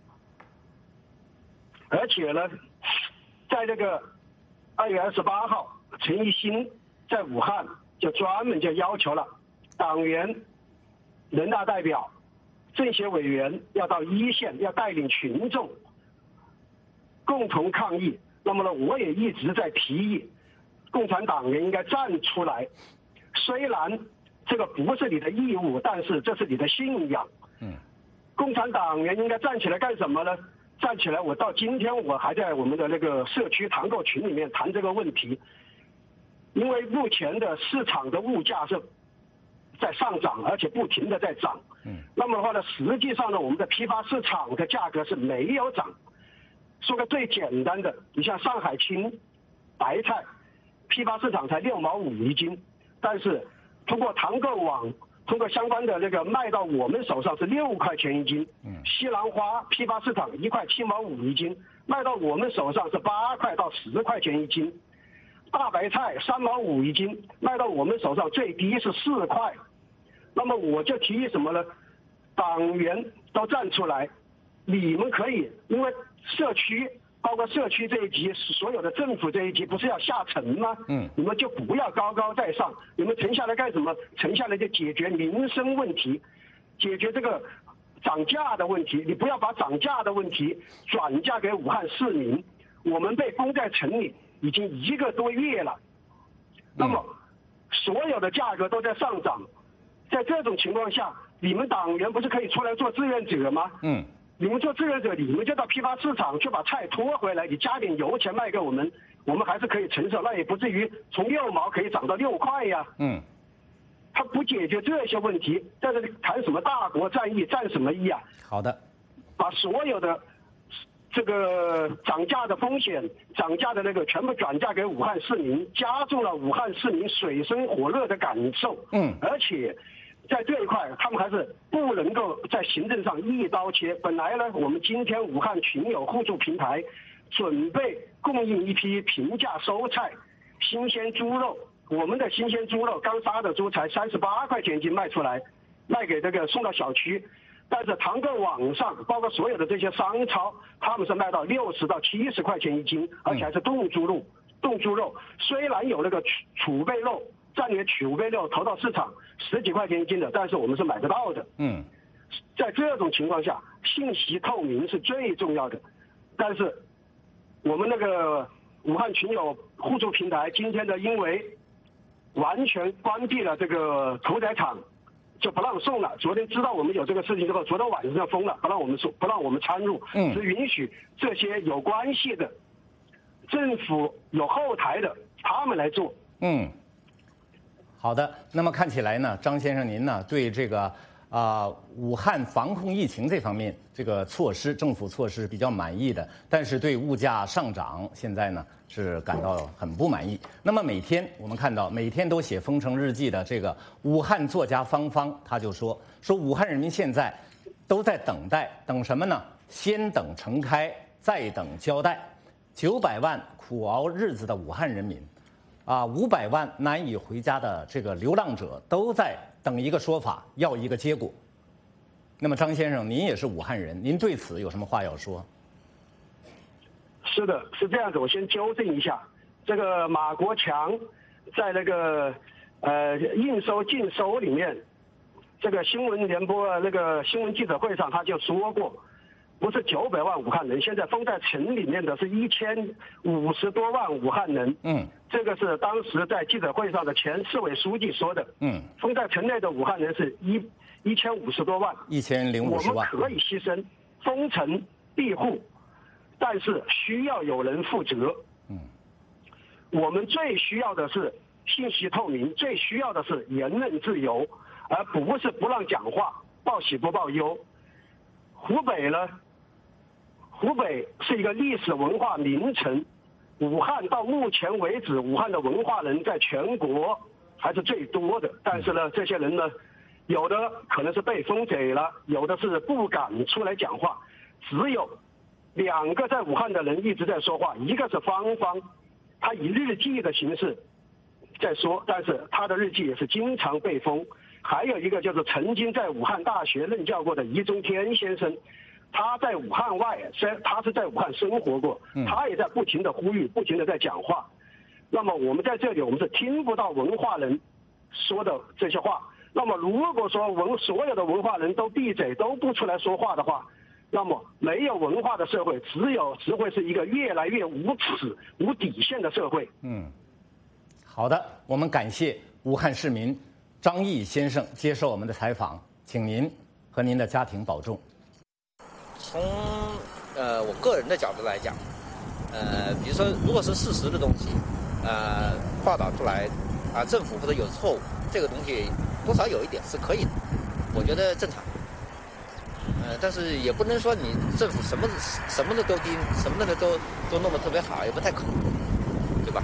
而且呢，在这个二月二十八号，陈一新在武汉就专门就要求了党员、人大代表、政协委员要到一线，要带领群众共同抗疫。那么呢，我也一直在提议，共产党员应该站出来。虽然这个不是你的义务，但是这是你的信仰。 嗯， 共产党员应该站起来干什么呢？站起来，我到今天我还在我们的那个社区团购群里面谈这个问题，因为目前的市场的物价是在上涨，而且不停的在涨。 嗯， 那么的话呢，实际上呢，我们的批发市场的价格是没有涨。说个最简单的，你像上海青白菜，批发市场才六毛五一斤，但是通过团购网，通过相关的那个卖到我们手上是六块钱一斤。 嗯， 西兰花批发市场一块七毛五一斤，卖到我们手上是八块到十块钱一斤。大白菜三毛五一斤，卖到我们手上最低是四块。那么我就提议什么呢？党员都站出来，你们可以，因为社区包括社区这一级，所有的政府这一级不是要下沉吗？ 嗯， 你们就不要高高在上，你们沉下来干什么？沉下来就解决民生问题，解决这个涨价的问题。你不要把涨价的问题转嫁给武汉市民。我们被封在城里已经一个多月了，那么所有的价格都在上涨，在这种情况下，你们党员不是可以出来做志愿者吗？ 嗯。 你们做志愿者，你们就到批发市场去把菜拖回来，你加点油钱卖给我们，我们还是可以承受，那也不至于从六毛可以涨到六块呀。 嗯， 他不解决这些问题，在这里谈什么大国战役，战什么役啊？ 好的， 把所有的这个涨价的风险、涨价的那个全部转嫁给武汉市民，加重了武汉市民水深火热的感受。 嗯， 而且在这一块，他们还是不能够在行政上一刀切。本来呢，我们今天武汉群友互助平台准备供应一批平价蔬菜、新鲜猪肉。我们的新鲜猪肉刚杀的猪才三十八块钱一斤卖出来，卖给这个送到小区。但是团购网上，包括所有的这些商超，他们是卖到六十到七十块钱一斤，而且还是冻猪肉。冻猪肉虽然有那个储储备肉。战略储备肉投到市场十几块钱一斤的，但是我们是买不到的。 嗯， 在这种情况下，信息透明是最重要的。但是我们那个武汉群友互助平台今天的因为完全关闭了这个屠宰场，就不让送了。昨天知道我们有这个事情之后，昨天晚上就封了，不让我们送，不让我们参入， 嗯， 只允许这些有关系的政府有后台的他们来做。 嗯。好的，那么看起来呢，张先生您呢对这个啊、呃、武汉防控疫情这方面这个措施，政府措施比较满意的，但是对物价上涨现在呢是感到很不满意。那么每天我们看到每天都写封城日记的这个武汉作家方方，他就说说武汉人民现在都在等待，等什么呢？先等城开，再等交代。九百万苦熬日子的武汉人民。啊，五百万难以回家的这个流浪者都在等一个说法，要一个结果。那么，张先生，您也是武汉人，您对此有什么话要说？ 是的，是这样子。我先纠正一下，这个马国强在那个呃应收尽收里面，这个新闻联播那个新闻记者会上他就说过。不是九百万武汉人，现在封在城里面的是一千五十多万武汉人。 嗯， 这个是当时在记者会上的前市委书记说的。 嗯， 封在城内的武汉人是一一千五十多万， 一千零五十万。 我们可以牺牲封城庇护，但是需要有人负责。 嗯， 我们最需要的是信息透明，最需要的是言论自由，而不是不让讲话，报喜不报忧。湖北呢？湖北是一个历史文化名城，武汉到目前为止，武汉的文化人在全国还是最多的。但是呢，这些人呢，有的可能是被封嘴了，有的是不敢出来讲话。只有两个在武汉的人一直在说话，一个是方方，他以日记的形式在说，但是他的日记也是经常被封。还有一个就是曾经在武汉大学任教过的易中天先生，他在武汉外，虽然他是在武汉生活过，他也在不停的呼吁，不停的在讲话。那么我们在这里，我们是听不到文化人说的这些话。那么如果说文所有的文化人都闭嘴，都不出来说话的话，那么没有文化的社会，只有只会是一个越来越无耻、无底线的社会。 嗯，好的，我们感谢武汉市民张毅先生接受我们的采访，请您和您的家庭保重。 从呃我个人的角度来讲，呃，比如说如果是事实的东西，呃，报道出来啊，政府或者有错误，这个东西多少有一点是可以的，我觉得正常。呃，但是也不能说你政府什么什么的都盯，什么的都都弄得特别好，也不太可能，对吧？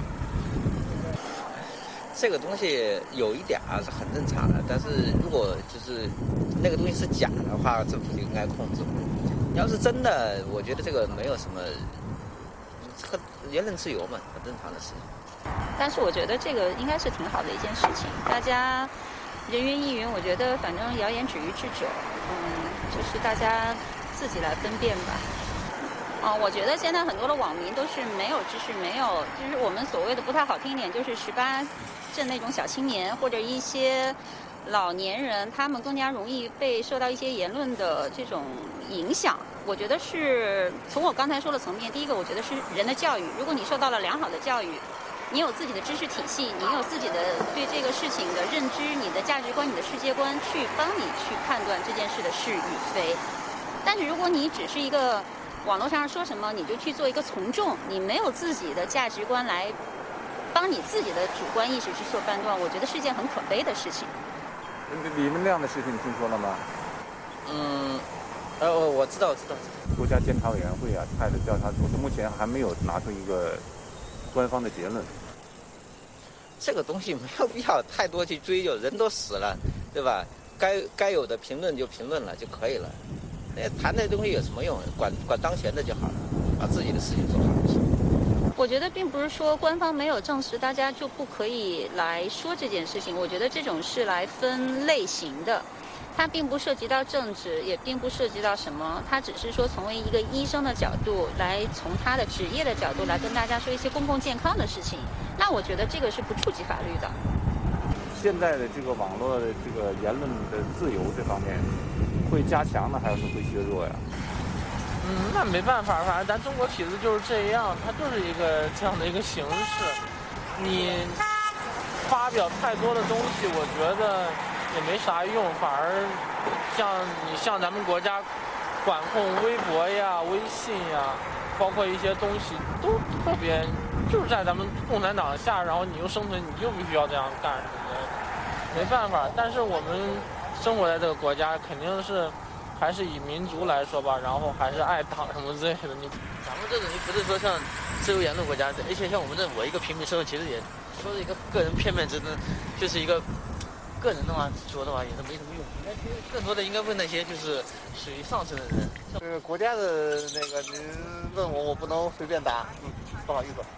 这个东西有一点啊是很正常的，但是如果就是那个东西是假的话，政府就应该控制。要是真的，我觉得这个没有什么，很言论自由嘛，很正常的事情。 但是我觉得这个应该是挺好的一件事情，大家人云亦云，我觉得反正谣言止于智者，嗯，就是大家自己来分辨吧。啊、哦，我觉得现在很多的网民都是没有知识，没有就是我们所谓的不太好听一点，就是十八镇那种小青年或者一些老年人，他们更加容易被受到一些言论的这种影响。我觉得是从我刚才说的层面，第一个我觉得是人的教育，如果你受到了良好的教育，你有自己的知识体系，你有自己的对这个事情的认知，你的价值观、你的世界观，去帮你去判断这件事的是与非。但是如果你只是一个网络上说什么你就去做一个从众，你没有自己的价值观来帮你自己的主观意识去做判断，我觉得是一件很可悲的事情。 你们那样的事情你听说了吗？ 嗯，呃，我知道，我知道。 国家监察委员会啊派的调查组，目前还没有拿出一个官方的结论。 这个东西没有必要太多去追究，人都死了，对吧？该该有的评论就评论了就可以了。那谈这东西有什么用？管管当前的就好了，把自己的事情做好就行。 我觉得并不是说官方没有证实，大家就不可以来说这件事情。我觉得这种是来分类型的，它并不涉及到政治，也并不涉及到什么，它只是说从一个医生的角度来，从他的职业的角度来跟大家说一些公共健康的事情。那我觉得这个是不触及法律的。 现在的这个网络的这个言论的自由这方面，会加强呢，还是会削弱呀？ 嗯，那没办法，反正咱中国体制就是这样，它就是一个这样的一个形式。你发表太多的东西，我觉得也没啥用，反而像你像咱们国家管控微博呀、微信呀，包括一些东西都特别，就是在咱们共产党下，然后你又生存，你就必须要这样干什么的，没办法。但是我们生活在这个国家，肯定是还是以民族来说吧，然后还是爱党什么之类的。你咱们这种就不是说像自由言论国家，而且像我们这我一个平民社会，其实也说是一个个人片面之争，就是一个个人的话说的话也是没什么用。应该更多的应该问那些就是属于上层的人。 这个国家的那个您问我，我不能随便答，嗯，不好意思。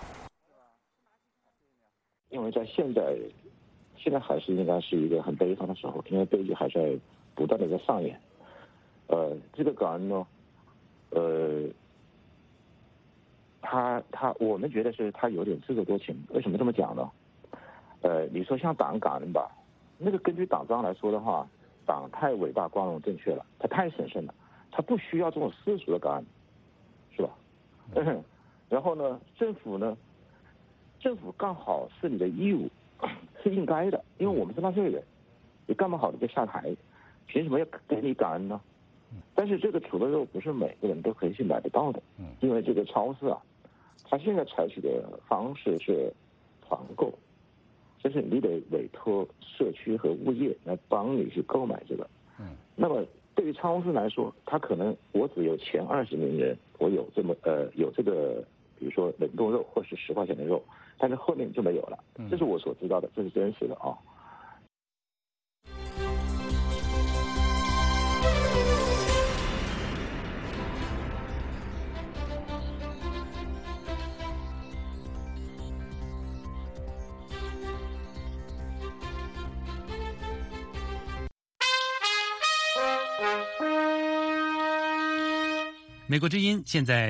因为在现在，现在还是应该是一个很悲伤的时候，因为悲剧还在不断的在上演。呃，这个感恩呢，呃，他他我们觉得是他有点自作多情。为什么这么讲呢？呃，你说像党感恩吧，那个根据党章来说的话，党太伟大、光荣、正确了，它太神圣了，它不需要这种世俗的感恩，是吧？嗯，然后呢，政府呢，政府干好是你的义务，是应该的，因为我们是纳税人，你干不好你就下台，凭什么要给你感恩呢？但是这个土豆肉不是每个人都可以去买得到的，因为这个超市啊，它现在采取的方式是团购，就是你得委托社区和物业来帮你去购买这个。嗯，那么对于超市来说，它可能我只有前二十名人，我有这么呃有这个，比如说冷冻肉或是十块钱的肉， 但是后面就没有了。这是我所知道的，这是真实的啊。 美国之音现在